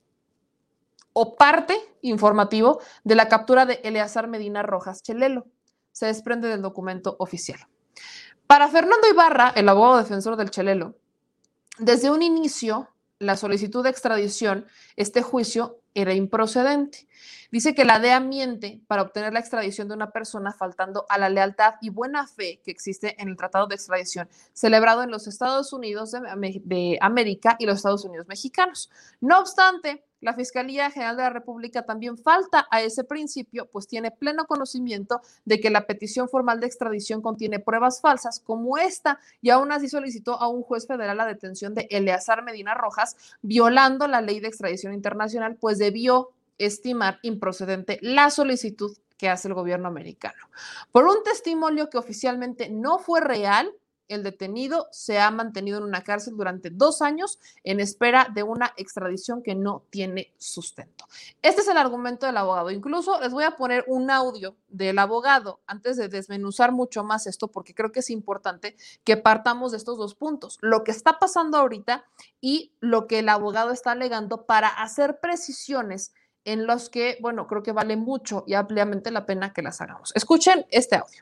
o parte informativo de la captura de Eleazar Medina Rojas Chelelo. Se desprende del documento oficial. Para Fernando Ibarra, el abogado defensor del Chelelo, desde un inicio, la solicitud de extradición, este juicio era improcedente. Dice que la D E A miente para obtener la extradición de una persona faltando a la lealtad y buena fe que existe en el Tratado de Extradición celebrado en los Estados Unidos de, de América y los Estados Unidos mexicanos. No obstante, la Fiscalía General de la República también falta a ese principio, pues tiene pleno conocimiento de que la petición formal de extradición contiene pruebas falsas como esta, y aún así solicitó a un juez federal la detención de Eleazar Medina Rojas, violando la ley de extradición internacional, pues debió estimar improcedente la solicitud que hace el gobierno americano. Por un testimonio que oficialmente no fue real, el detenido se ha mantenido en una cárcel durante dos años en espera de una extradición que no tiene sustento. Este es el argumento del abogado. Incluso les voy a poner un audio del abogado antes de desmenuzar mucho más esto, porque creo que es importante que partamos de estos dos puntos. Lo que está pasando ahorita y lo que el abogado está alegando para hacer precisiones en los que, bueno, creo que vale mucho y ampliamente la pena que las hagamos. Escuchen este audio.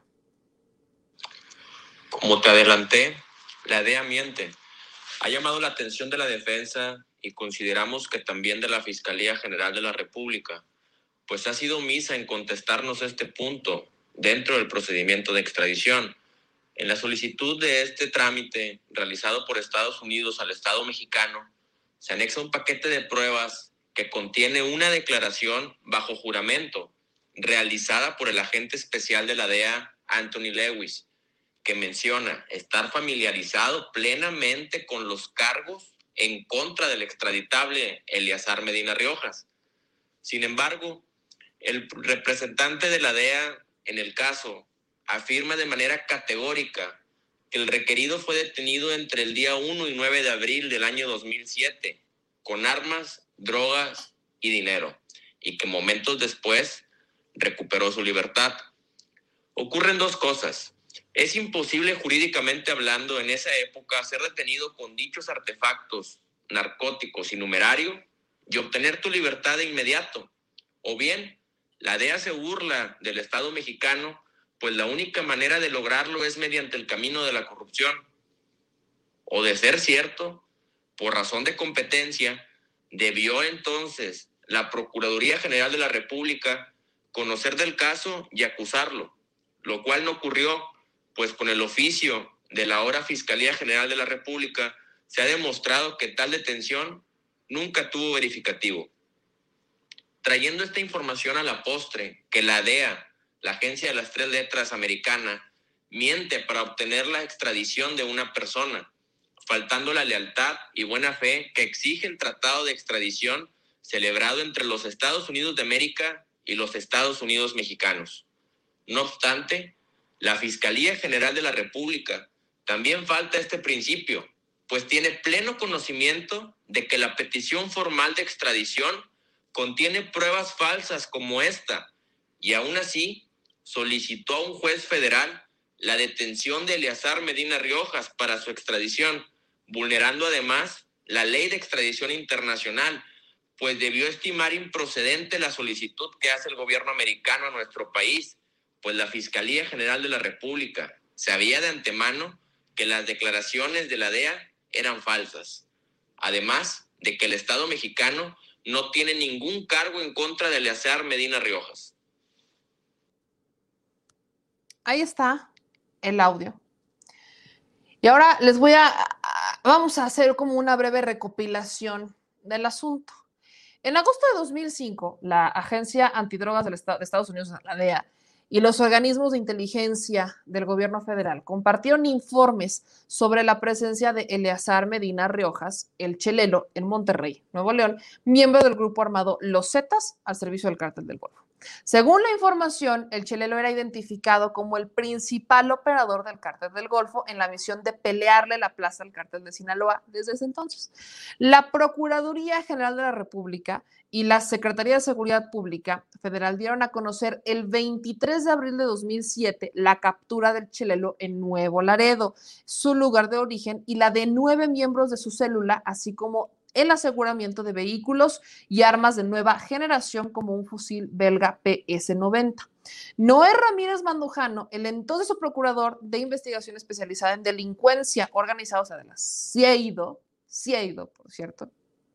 Como te adelanté, la D E A miente. Ha llamado la atención de la defensa y consideramos que también de la Fiscalía General de la República, pues ha sido omisa en contestarnos este punto dentro del procedimiento de extradición. En la solicitud de este trámite realizado por Estados Unidos al Estado mexicano, se anexa un paquete de pruebas que contiene una declaración bajo juramento realizada por el agente especial de la D E A, Anthony Lewis, que menciona estar familiarizado plenamente con los cargos en contra del extraditable Eleazar Medina Rojas. Sin embargo, el representante de la D E A en el caso afirma de manera categórica que el requerido fue detenido entre el día uno y nueve de abril del año dos mil siete con armas, drogas y dinero, y que momentos después recuperó su libertad. Ocurren dos cosas. Es imposible jurídicamente hablando en esa época ser detenido con dichos artefactos narcóticos y numerario y obtener tu libertad de inmediato. O bien, la D E A se burla del Estado mexicano, pues la única manera de lograrlo es mediante el camino de la corrupción. O de ser cierto, por razón de competencia, debió entonces la Procuraduría General de la República conocer del caso y acusarlo, lo cual no ocurrió, pues con el oficio de la ahora Fiscalía General de la República se ha demostrado que tal detención nunca tuvo verificativo. Trayendo esta información a la postre, que la D E A, la agencia de las tres letras americana, miente para obtener la extradición de una persona, faltando la lealtad y buena fe que exige el tratado de extradición celebrado entre los Estados Unidos de América y los Estados Unidos mexicanos. No obstante, la Fiscalía General de la República también falta este principio, pues tiene pleno conocimiento de que la petición formal de extradición contiene pruebas falsas como esta, y aún así solicitó a un juez federal la detención de Eleazar Medina Riojas para su extradición, vulnerando además la ley de extradición internacional, pues debió estimar improcedente la solicitud que hace el gobierno americano a nuestro país, pues la Fiscalía General de la República sabía de antemano que las declaraciones de la D E A eran falsas, además de que el Estado mexicano no tiene ningún cargo en contra de Eleazar Medina Riojas. Ahí está el audio. Y ahora les voy a, a, vamos a hacer como una breve recopilación del asunto. En agosto de dos mil cinco, la Agencia Antidrogas del Estado, de Estados Unidos, la D E A, y los organismos de inteligencia del gobierno federal compartieron informes sobre la presencia de Eleazar Medina Riojas, el Chelelo, en Monterrey, Nuevo León, miembro del grupo armado Los Zetas, al servicio del Cártel del Golfo. Según la información, el Chelelo era identificado como el principal operador del Cártel del Golfo en la misión de pelearle la plaza al Cártel de Sinaloa desde ese entonces. La Procuraduría General de la República y la Secretaría de Seguridad Pública Federal dieron a conocer el veintitrés de abril de dos mil siete la captura del Chelelo en Nuevo Laredo, su lugar de origen, y la de nueve miembros de su célula, así como el aseguramiento de vehículos y armas de nueva generación como un fusil belga P S noventa. Noé Ramírez Mandujano, el entonces procurador de investigación especializada en delincuencia organizada, o sea, de la CIEIDO, CIEIDO, por cierto,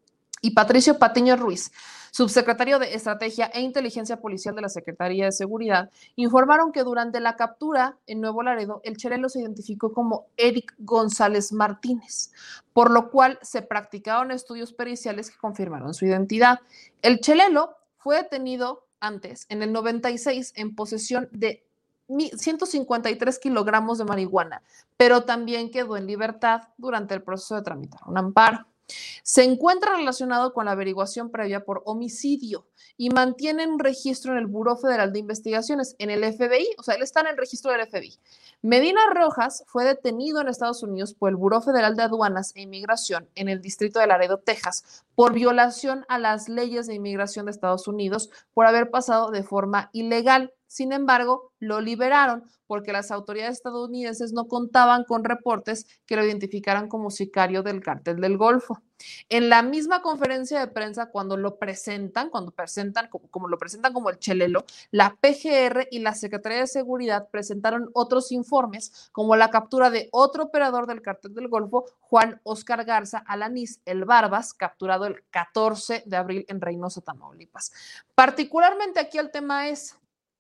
y Patricio Patiño Ruiz, subsecretario de Estrategia e Inteligencia Policial de la Secretaría de Seguridad, informaron que durante la captura en Nuevo Laredo, el Chelelo se identificó como Eric González Martínez, por lo cual se practicaron estudios periciales que confirmaron su identidad. El Chelelo fue detenido antes, en el noventa y seis, en posesión de ciento cincuenta y tres kilogramos de marihuana, pero también quedó en libertad durante el proceso de tramitar un amparo. Se encuentra relacionado con la averiguación previa por homicidio y mantiene un registro en el Buró Federal de Investigaciones, en el F B I, o sea, él está en el registro del F B I. Medina Riojas fue detenido en Estados Unidos por el Buró Federal de Aduanas e Inmigración en el distrito de Laredo, Texas, por violación a las leyes de inmigración de Estados Unidos por haber pasado de forma ilegal. Sin embargo, lo liberaron porque las autoridades estadounidenses no contaban con reportes que lo identificaran como sicario del Cártel del Golfo. En la misma conferencia de prensa, cuando lo presentan, cuando presentan como, como lo presentan como el Chelelo, la P G R y la Secretaría de Seguridad presentaron otros informes, como la captura de otro operador del Cártel del Golfo, Juan Oscar Garza Alanís, el Barbas, capturado el catorce de abril en Reynosa, Tamaulipas. Particularmente aquí el tema es,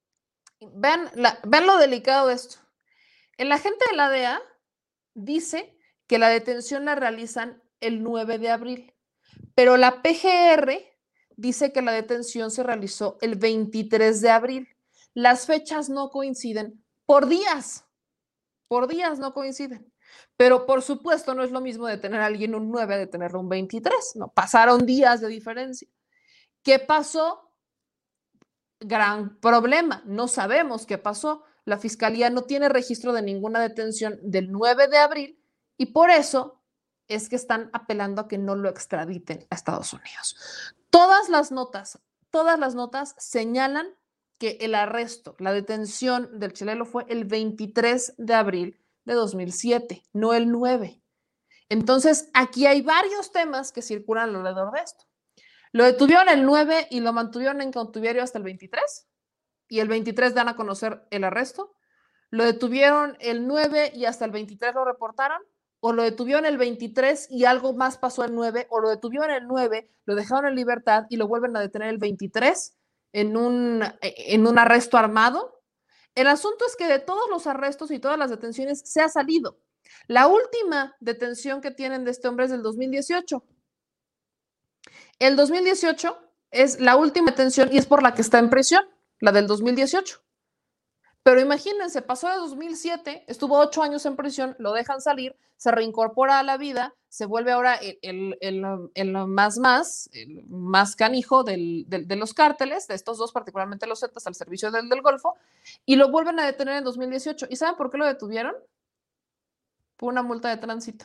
Vean, la, vean lo delicado de esto. El agente de la D E A dice que la detención la realizan el nueve de abril, pero la P G R dice que la detención se realizó el veintitrés de abril. Las fechas no coinciden por días, por días no coinciden. Pero por supuesto no es lo mismo detener a alguien un nueve a detenerlo un veintitrés, no, pasaron días de diferencia. ¿Qué pasó? Gran problema, no sabemos qué pasó. La Fiscalía no tiene registro de ninguna detención del nueve de abril y por eso es que están apelando a que no lo extraditen a Estados Unidos. Todas las notas, todas las notas señalan que el arresto, la detención del Chelelo fue el veintitrés de abril de dos mil siete, no el nueve. Entonces, aquí hay varios temas que circulan alrededor de esto. Lo detuvieron el nueve y lo mantuvieron en cautiverio hasta el veintitrés, y el veintitrés dan a conocer el arresto. Lo detuvieron el nueve y hasta el veintitrés lo reportaron, o lo detuvieron el veintitrés y algo más pasó el nueve, o lo detuvieron el nueve, lo dejaron en libertad y lo vuelven a detener el veintitrés en un, en un arresto armado. El asunto es que de todos los arrestos y todas las detenciones se ha salido. La última detención que tienen de este hombre es del dos mil dieciocho. El dos mil dieciocho es la última detención y es por la que está en prisión, la del dos mil dieciocho. Pero imagínense, pasó de dos mil siete, estuvo ocho años en prisión, lo dejan salir, se reincorpora a la vida, se vuelve ahora el, el, el, el más más, el más canijo del, del, de los cárteles, de estos dos, particularmente los Zetas, al servicio del, del Golfo, y lo vuelven a detener en dos mil dieciocho. ¿Y saben por qué lo detuvieron? Por una multa de tránsito.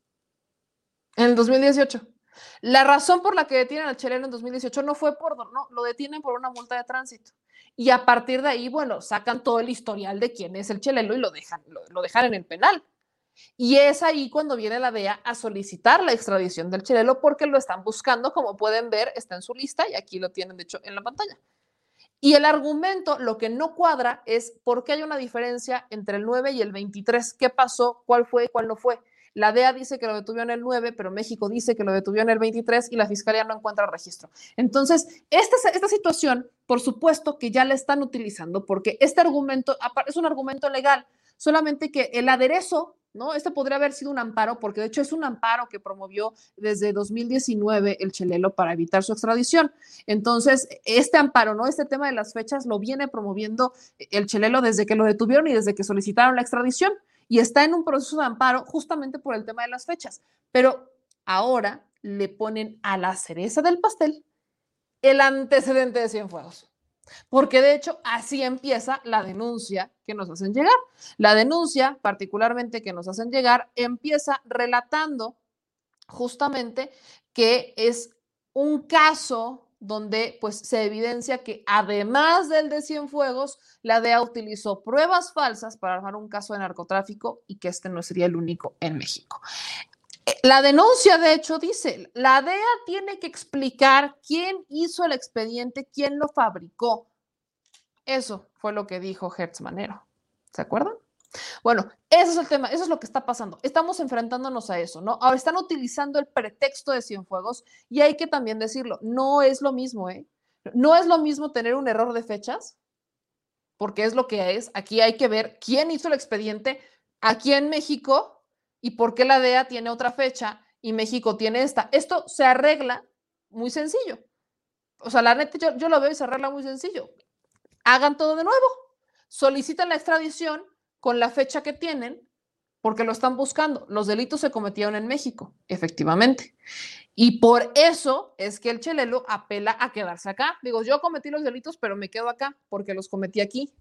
En el dos mil dieciocho. La razón por la que detienen al Chelelo en dos mil dieciocho no fue por, no, lo detienen por una multa de tránsito. Y a partir de ahí, bueno, sacan todo el historial de quién es el Chelelo y lo dejan, lo, lo dejan en el penal. Y es ahí cuando viene la D E A a solicitar la extradición del Chelelo porque lo están buscando, como pueden ver, está en su lista y aquí lo tienen, de hecho, en la pantalla. Y el argumento, lo que no cuadra es por qué hay una diferencia entre el nueve y el veintitrés. ¿Qué pasó? ¿Cuál fue? ¿Cuál no fue? La D E A dice que lo detuvo en el nueve, pero México dice que lo detuvo en el veintitrés y la Fiscalía no encuentra registro. Entonces, esta, esta situación, por supuesto que ya la están utilizando porque este argumento es un argumento legal, solamente que el aderezo, ¿no? Este podría haber sido un amparo, porque de hecho es un amparo que promovió desde dos mil diecinueve el Chelelo para evitar su extradición. Entonces, este amparo, ¿no? Este tema de las fechas lo viene promoviendo el Chelelo desde que lo detuvieron y desde que solicitaron la extradición. Y está en un proceso de amparo justamente por el tema de las fechas. Pero ahora le ponen a la cereza del pastel el antecedente de Cienfuegos. Porque de hecho así empieza la denuncia que nos hacen llegar. La denuncia, particularmente que nos hacen llegar, empieza relatando justamente que es un caso donde pues se evidencia que además del de Cienfuegos, la D E A utilizó pruebas falsas para armar un caso de narcotráfico y que este no sería el único en México. La denuncia, de hecho, dice, la D E A tiene que explicar quién hizo el expediente, quién lo fabricó. Eso fue lo que dijo Hertz Manero. ¿Se acuerdan? Bueno, ese es el tema, eso es lo que está pasando. Estamos enfrentándonos a eso, ¿no? Ahora están utilizando el pretexto de Cienfuegos y hay que también decirlo, no es lo mismo, ¿eh? No es lo mismo tener un error de fechas, porque es lo que es. Aquí hay que ver quién hizo el expediente aquí en México y por qué la D E A tiene otra fecha y México tiene esta. Esto se arregla muy sencillo. O sea, la neta, yo, yo lo veo y se arregla muy sencillo. Hagan todo de nuevo. Solicitan la extradición con la fecha que tienen, porque lo están buscando. Los delitos se cometieron en México, efectivamente. Y por eso es que el Chelelo apela a quedarse acá. Digo, yo cometí los delitos, pero me quedo acá porque los cometí aquí.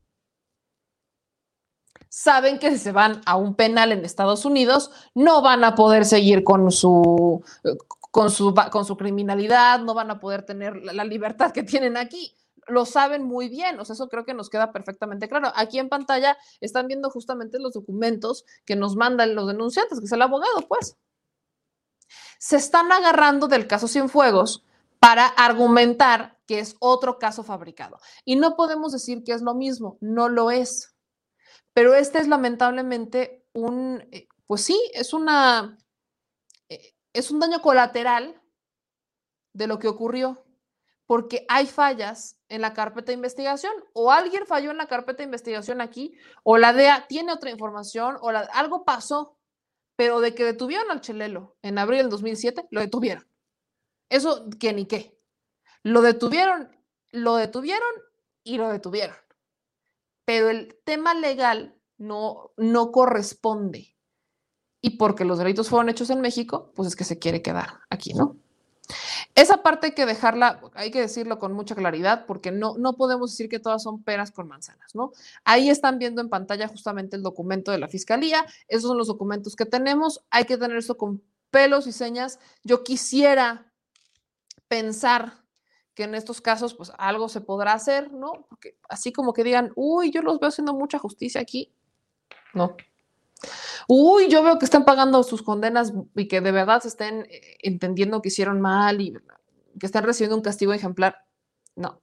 Saben que si se van a un penal en Estados Unidos, no van a poder seguir con su, con su, con su criminalidad, no van a poder tener la libertad que tienen aquí. Lo saben muy bien, o sea, eso creo que nos queda perfectamente claro. Aquí en pantalla están viendo justamente los documentos que nos mandan los denunciantes, que es el abogado, pues. Se están agarrando del caso Cienfuegos para argumentar que es otro caso fabricado. Y no podemos decir que es lo mismo, no lo es. Pero este es lamentablemente un, pues sí, es una, es un daño colateral de lo que ocurrió. Porque hay fallas en la carpeta de investigación, o alguien falló en la carpeta de investigación aquí, o la D E A tiene otra información, o la, algo pasó, pero de que detuvieron al Chelelo en abril del dos mil siete, lo detuvieron. Eso que ni qué. Lo detuvieron, lo detuvieron y lo detuvieron. Pero el tema legal no, no corresponde. Y porque los delitos fueron hechos en México, pues es que se quiere quedar aquí, ¿no? Esa parte hay que dejarla, hay que decirlo con mucha claridad, porque no, no podemos decir que todas son peras con manzanas, ¿no? Ahí están viendo en pantalla justamente el documento de la Fiscalía, esos son los documentos que tenemos, hay que tener esto con pelos y señas. Yo quisiera pensar que en estos casos, pues algo se podrá hacer, ¿no? Porque así como que digan, uy, yo los veo haciendo mucha justicia aquí, no. Uy, yo veo que están pagando sus condenas y que de verdad se estén entendiendo que hicieron mal y que están recibiendo un castigo ejemplar. No.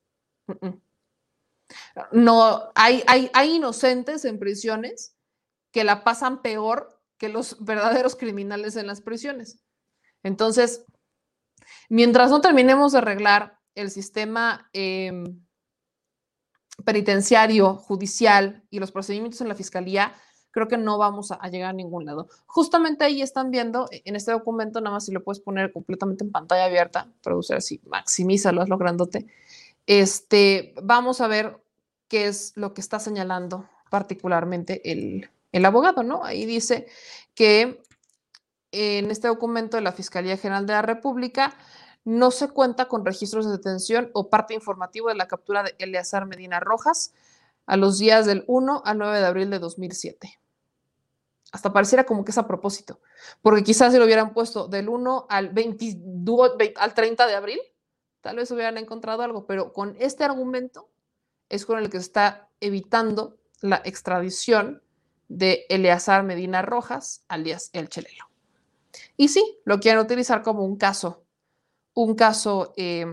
No, hay, hay, hay inocentes en prisiones que la pasan peor que los verdaderos criminales en las prisiones. Entonces, mientras no terminemos de arreglar el sistema eh, penitenciario, judicial y los procedimientos en la Fiscalía, creo que no vamos a, a llegar a ningún lado. Justamente ahí están viendo, en este documento, nada más si lo puedes poner completamente en pantalla abierta, producir así, maximízalo, hazlo grandote. Este, vamos a ver qué es lo que está señalando particularmente el, el abogado, ¿no? Ahí dice que en este documento de la Fiscalía General de la República no se cuenta con registros de detención o parte informativo de la captura de Eleazar Medina Rojas a los días del uno al nueve de abril de dos mil siete. Hasta pareciera como que es a propósito, porque quizás si lo hubieran puesto del uno al, veinte, al treinta de abril, tal vez hubieran encontrado algo, pero con este argumento es con el que se está evitando la extradición de Eleazar Medina Rojas, alias El Chelelo. Y sí, lo quieren utilizar como un caso, un caso eh,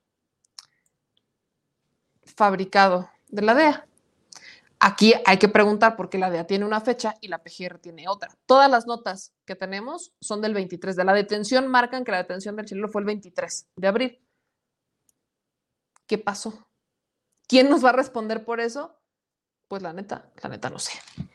fabricado de la D E A. Aquí hay que preguntar por qué la D E A tiene una fecha y la P G R tiene otra. Todas las notas que tenemos son del veintitrés. De la detención marcan que la detención del Chelelo fue el veintitrés de abril. ¿Qué pasó? ¿Quién nos va a responder por eso? Pues la neta, la neta no sé.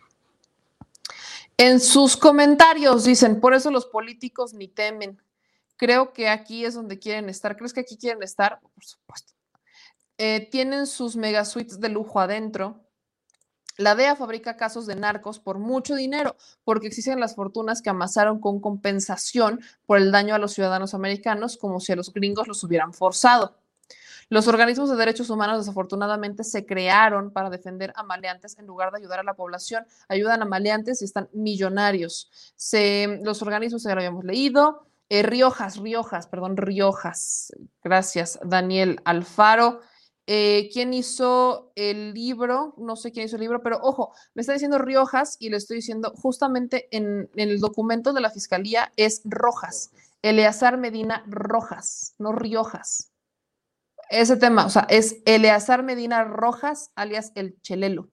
En sus comentarios dicen, por eso los políticos ni temen. Creo que aquí es donde quieren estar. ¿Crees que aquí quieren estar? Por supuesto. Eh, tienen sus mega suites de lujo adentro. La D E A fabrica casos de narcos por mucho dinero, porque existen las fortunas que amasaron con compensación por el daño a los ciudadanos americanos, como si a los gringos los hubieran forzado. Los organismos de derechos humanos desafortunadamente se crearon para defender a maleantes en lugar de ayudar a la población. Ayudan a maleantes y están millonarios. Se, los organismos, ya lo habíamos leído. Eh, Riojas, Riojas, perdón, Riojas. Gracias, Daniel Alfaro. Eh, ¿Quién hizo el libro? No sé quién hizo el libro, pero ojo, me está diciendo Riojas y le estoy diciendo justamente en, en el documento de la Fiscalía es Rojas. Eleazar Medina Rojas, no Riojas. Ese tema, o sea, es Eleazar Medina Rojas, alias El Chelelo.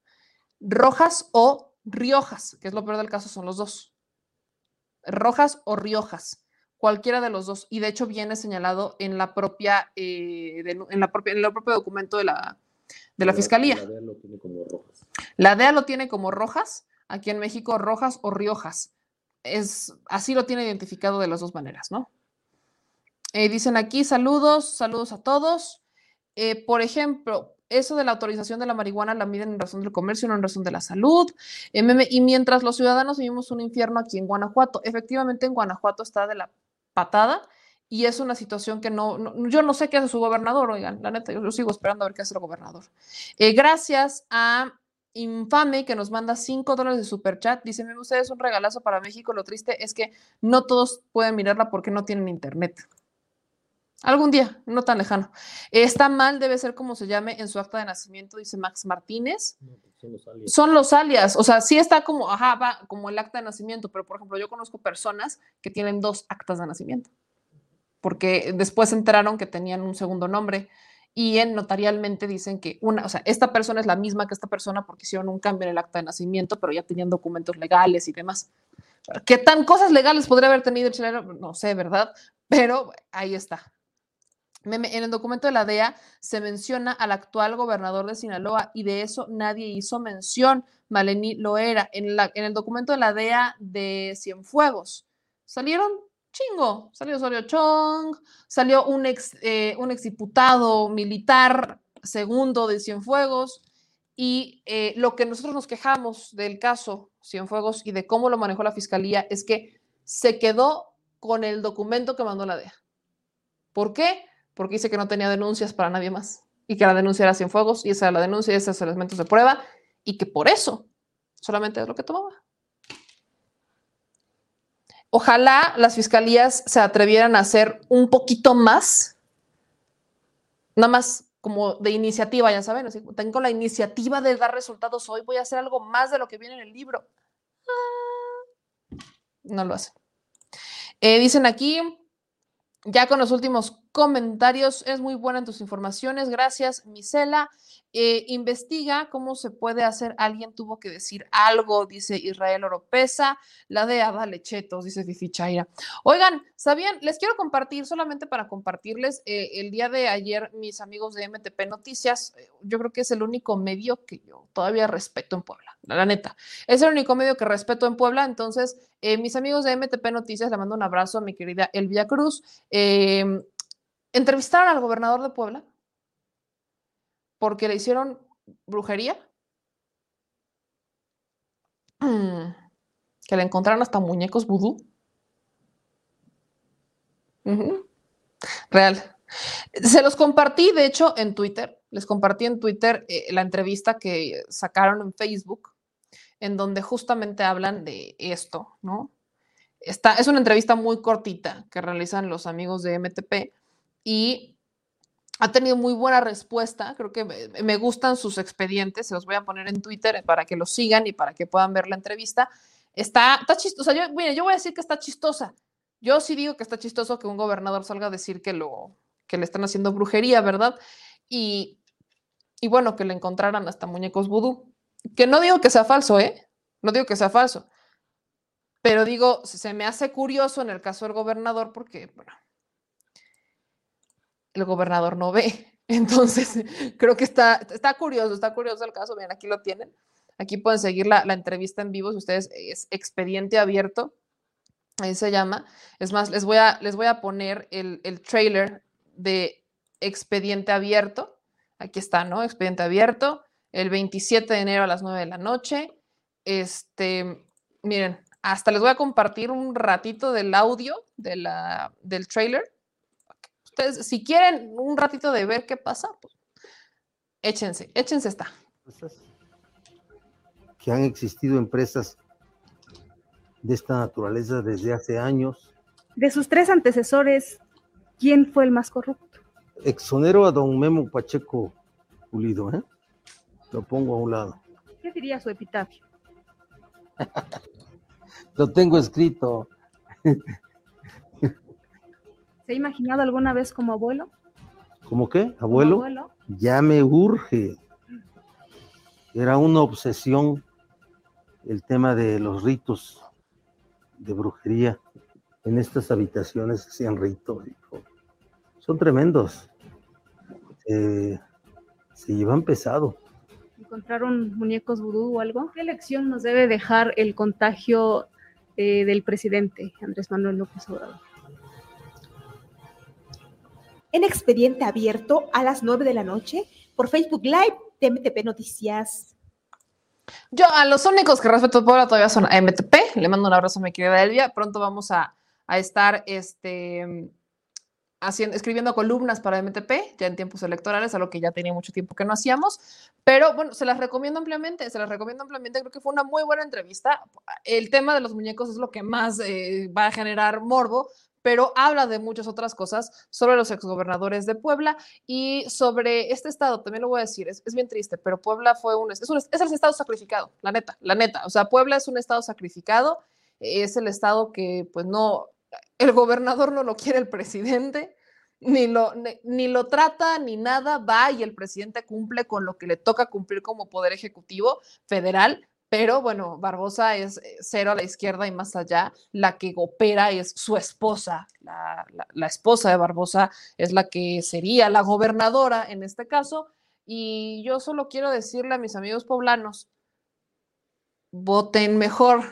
Rojas o Riojas, que es lo peor del caso, son los dos. Rojas o Riojas, cualquiera de los dos. Y de hecho viene señalado en la propia, eh, de, en la propia, en el propio documento de la, de la, la Fiscalía. La D E A lo tiene como Rojas. La D E A lo tiene como Rojas, aquí en México Rojas o Riojas. Es, así lo tiene identificado de las dos maneras, ¿no? Eh, dicen aquí, saludos, saludos a todos. Eh, por ejemplo, eso de la autorización de la marihuana la miden en razón del comercio, no en razón de la salud. Eh, meme, y mientras los ciudadanos vivimos un infierno aquí en Guanajuato, efectivamente en Guanajuato está de la patada y es una situación que no, no yo no sé qué hace su gobernador, oigan, la neta, yo, yo sigo esperando a ver qué hace el gobernador. Eh, gracias a Infame que nos manda cinco dólares de superchat. Dice, meme, ustedes un regalazo para México. Lo triste es que no todos pueden mirarla porque no tienen internet. Algún día, no tan lejano. Está mal, debe ser como se llame en su acta de nacimiento, dice Max Martínez. No, son los alias. Son los alias, o sea, sí está como, ajá, va como el acta de nacimiento, pero por ejemplo, yo conozco personas que tienen dos actas de nacimiento, porque después se enteraron que tenían un segundo nombre y en notarialmente dicen que una, o sea, esta persona es la misma que esta persona porque hicieron un cambio en el acta de nacimiento, pero ya tenían documentos legales y demás. ¿Qué tan cosas legales podría haber tenido el Chelelo? No sé, ¿verdad? Pero ahí está. En el documento de la D E A se menciona al actual gobernador de Sinaloa y de eso nadie hizo mención. Malení Loera. En, la, en el documento de la D E A de Cienfuegos salieron chingo. Salió Osorio Chong, salió un ex, eh, un exdiputado militar segundo de Cienfuegos y eh, lo que nosotros nos quejamos del caso Cienfuegos y de cómo lo manejó la fiscalía es que se quedó con el documento que mandó la D E A. ¿Por qué? Porque dice que no tenía denuncias para nadie más y que la denuncia era Cienfuegos y esa era la denuncia y esos eran los elementos de prueba y que por eso solamente es lo que tomaba. Ojalá las fiscalías se atrevieran a hacer un poquito más, nada más como de iniciativa, ya saben, así, tengo la iniciativa de dar resultados hoy, voy a hacer algo más de lo que viene en el libro. Ah, no lo hacen. Eh, dicen aquí, ya con los últimos comentarios, es muy buena en tus informaciones, gracias, Misela. Eh, investiga cómo se puede hacer, alguien tuvo que decir algo, dice Israel Oropesa. La D E A, dale chetos, dice Fifi Chaira. Oigan, ¿sabían? Les quiero compartir, solamente para compartirles, eh, el día de ayer mis amigos de M T P Noticias, eh, yo creo que es el único medio que yo todavía respeto en Puebla, la, la neta, es el único medio que respeto en Puebla, entonces eh, mis amigos de M T P Noticias, le mando un abrazo a mi querida Elvia Cruz, eh, entrevistaron al gobernador de Puebla porque le hicieron brujería. Que le encontraron hasta muñecos vudú. Uh-huh. Real. Se los compartí, de hecho, en Twitter. Les compartí en Twitter eh, la entrevista que sacaron en Facebook, en donde justamente hablan de esto, ¿no? Está, es una entrevista muy cortita que realizan los amigos de M T P y ha tenido muy buena respuesta. Creo que me, me gustan sus expedientes. Se los voy a poner en Twitter para que los sigan y para que puedan ver la entrevista. Está, está chistosa. Yo, mire, yo voy a decir que está chistosa. Yo sí digo que está chistoso que un gobernador salga a decir que, lo, que le están haciendo brujería, ¿verdad? Y, y bueno, que le encontraran hasta muñecos vudú. Que no digo que sea falso, ¿eh? No digo que sea falso. Pero digo, se me hace curioso en el caso del gobernador porque, bueno, el gobernador no ve. Entonces, creo que está, está curioso, está curioso el caso. Miren, aquí lo tienen. Aquí pueden seguir la, la entrevista en vivo si ustedes, es expediente abierto. Ahí se llama. Es más, les voy a, les voy a poner el, el trailer de expediente abierto. Aquí está, ¿no? Expediente abierto. El veintisiete de enero a las nueve de la noche. Este, miren, hasta les voy a compartir un ratito del audio de la, del trailer. Ustedes, si quieren un ratito de ver qué pasa, pues échense, échense esta. Que han existido empresas de esta naturaleza desde hace años. De sus tres antecesores, ¿quién fue el más corrupto? Exonero a don Memo Pacheco Pulido, ¿eh? Lo pongo a un lado. ¿Qué diría su epitafio? Lo tengo escrito. ¿Se ha imaginado alguna vez como abuelo? ¿Cómo qué? ¿Abuelo? ¿Como abuelo? Ya me urge. Era una obsesión el tema de los ritos de brujería. En estas habitaciones hacían ritos. Son tremendos. Eh, se llevan pesado. ¿Encontraron muñecos vudú o algo? ¿Qué lección nos debe dejar el contagio eh, del presidente Andrés Manuel López Obrador? En expediente abierto a las nueve de la noche por Facebook Live de M T P Noticias. Yo a los únicos que respeto Puebla todavía son a M T P. Le mando un abrazo a mi querida Elvia. Pronto vamos a, a estar este, haciendo, escribiendo columnas para M T P ya en tiempos electorales, algo que ya tenía mucho tiempo que no hacíamos. Pero bueno, se las recomiendo ampliamente, se las recomiendo ampliamente. Creo que fue una muy buena entrevista. El tema de los muñecos es lo que más eh, va a generar morbo, pero habla de muchas otras cosas sobre los exgobernadores de Puebla y sobre este estado. También lo voy a decir, es, es bien triste, pero Puebla fue un, es, un, es el estado sacrificado, la neta, la neta. O sea, Puebla es un estado sacrificado, es el estado que, pues no, el gobernador no lo quiere el presidente, ni lo, ni, ni lo trata, ni nada, va y el presidente cumple con lo que le toca cumplir como poder ejecutivo federal. Pero bueno, Barbosa es cero a la izquierda y más allá. La que opera es su esposa. La, la, la esposa de Barbosa es la que sería la gobernadora en este caso. Y yo solo quiero decirle a mis amigos poblanos, voten mejor.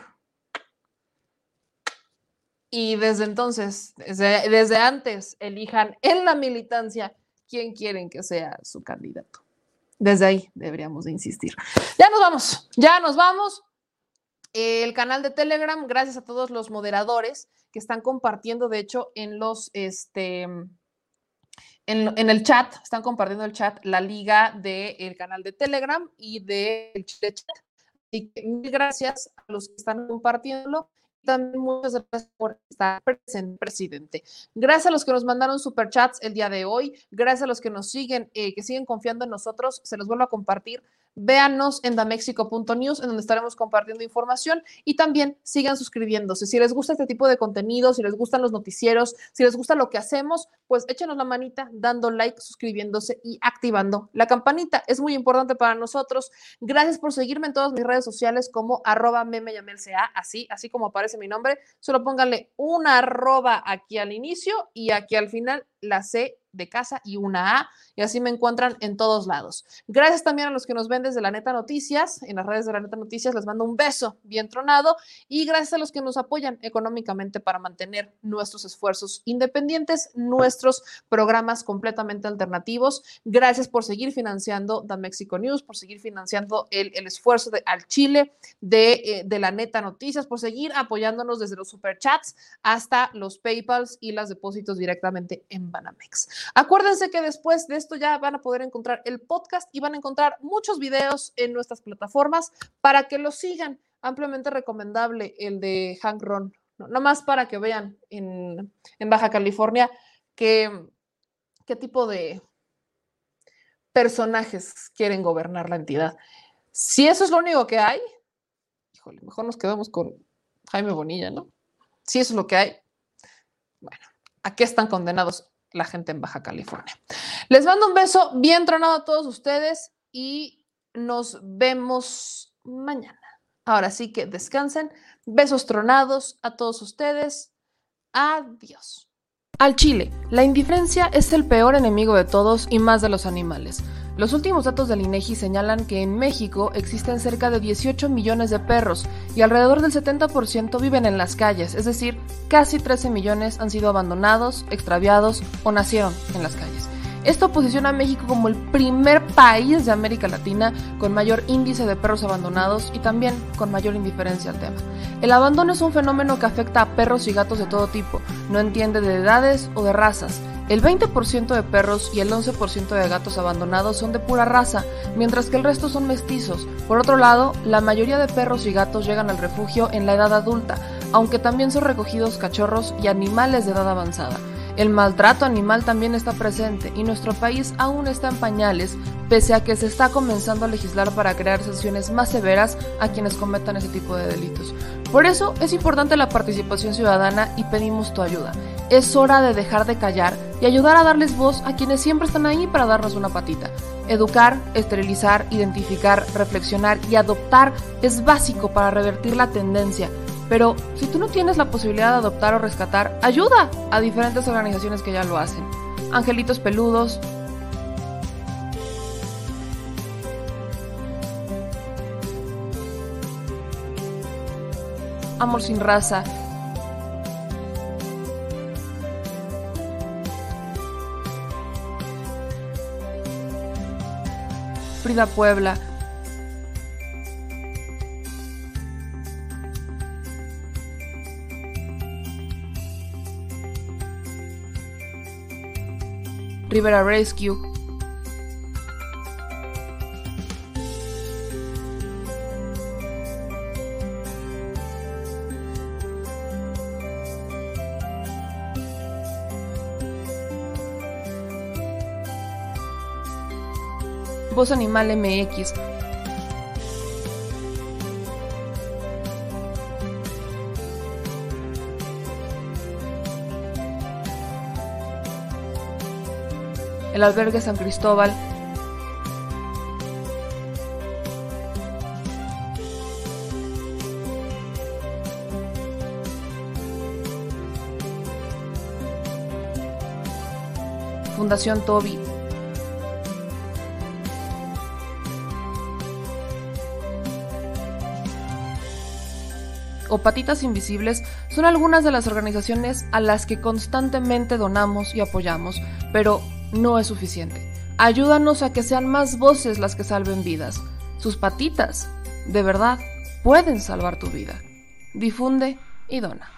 Y desde entonces, desde, desde antes, elijan en la militancia quién quieren que sea su candidato. Desde ahí deberíamos de insistir. Ya nos vamos, ya nos vamos. El canal de Telegram, gracias a todos los moderadores que están compartiendo, de hecho, en los, este, en, en el chat, están compartiendo el chat, la liga del canal de Telegram y del chat. Así que mil gracias a los que están compartiéndolo. También muchas gracias por estar presente, presidente. Gracias a los que nos mandaron superchats el día de hoy. Gracias a los que nos siguen, eh, que siguen confiando en nosotros. Se los vuelvo a compartir. Véanos en damexico punto news, en donde estaremos compartiendo información y también sigan suscribiéndose. Si les gusta este tipo de contenido, si les gustan los noticieros, si les gusta lo que hacemos, pues échenos la manita dando like, suscribiéndose y activando la campanita. Es muy importante para nosotros. Gracias por seguirme en todas mis redes sociales como arroba memeyamelca, así, así como aparece mi nombre. Solo pónganle una arroba aquí al inicio y aquí al final la C de casa y una A, y así me encuentran en todos lados. Gracias también a los que nos ven desde La Neta Noticias, en las redes de La Neta Noticias, les mando un beso bien tronado, y gracias a los que nos apoyan económicamente para mantener nuestros esfuerzos independientes, nuestros programas completamente alternativos. Gracias por seguir financiando The Mexico News, por seguir financiando el, el esfuerzo de Al Chile, de, eh, de La Neta Noticias, por seguir apoyándonos desde los superchats hasta los PayPals y los depósitos directamente en Banamex. Acuérdense que después de esto ya van a poder encontrar el podcast y van a encontrar muchos videos en nuestras plataformas para que los sigan. Ampliamente recomendable el de Hank Ron, ¿no? Nada más para que vean en, en Baja California que, qué tipo de personajes quieren gobernar la entidad. Si eso es lo único que hay, híjole, mejor nos quedamos con Jaime Bonilla, ¿no? Si eso es lo que hay, bueno, ¿a qué están condenados la gente en Baja California? Les mando un beso bien tronado a todos ustedes y nos vemos mañana. Ahora sí que descansen. Besos tronados a todos ustedes. Adiós. Al Chile, la indiferencia es el peor enemigo de todos y más de los animales. Los últimos datos del INEGI señalan que en México existen cerca de dieciocho millones de perros y alrededor del setenta por ciento viven en las calles, es decir, casi trece millones han sido abandonados, extraviados o nacieron en las calles. Esto posiciona a México como el primer país de América Latina con mayor índice de perros abandonados y también con mayor indiferencia al tema. El abandono es un fenómeno que afecta a perros y gatos de todo tipo, no entiende de edades o de razas. El veinte por ciento de perros y el once por ciento de gatos abandonados son de pura raza, mientras que el resto son mestizos. Por otro lado, la mayoría de perros y gatos llegan al refugio en la edad adulta, aunque también son recogidos cachorros y animales de edad avanzada. El maltrato animal también está presente y nuestro país aún está en pañales, pese a que se está comenzando a legislar para crear sanciones más severas a quienes cometan ese tipo de delitos. Por eso es importante la participación ciudadana y pedimos tu ayuda. Es hora de dejar de callar y ayudar a darles voz a quienes siempre están ahí para darnos una patita. Educar, esterilizar, identificar, reflexionar y adoptar es básico para revertir la tendencia. Pero si tú no tienes la posibilidad de adoptar o rescatar, ayuda a diferentes organizaciones que ya lo hacen. Angelitos Peludos, Amor Sin Raza, Frida Puebla, Rivera Rescue, Voz Animal M X, el Albergue San Cristóbal, Fundación Toby, o Patitas Invisibles son algunas de las organizaciones a las que constantemente donamos y apoyamos, pero no es suficiente. Ayúdanos a que sean más voces las que salven vidas. Sus patitas, de verdad, pueden salvar tu vida. Difunde y dona.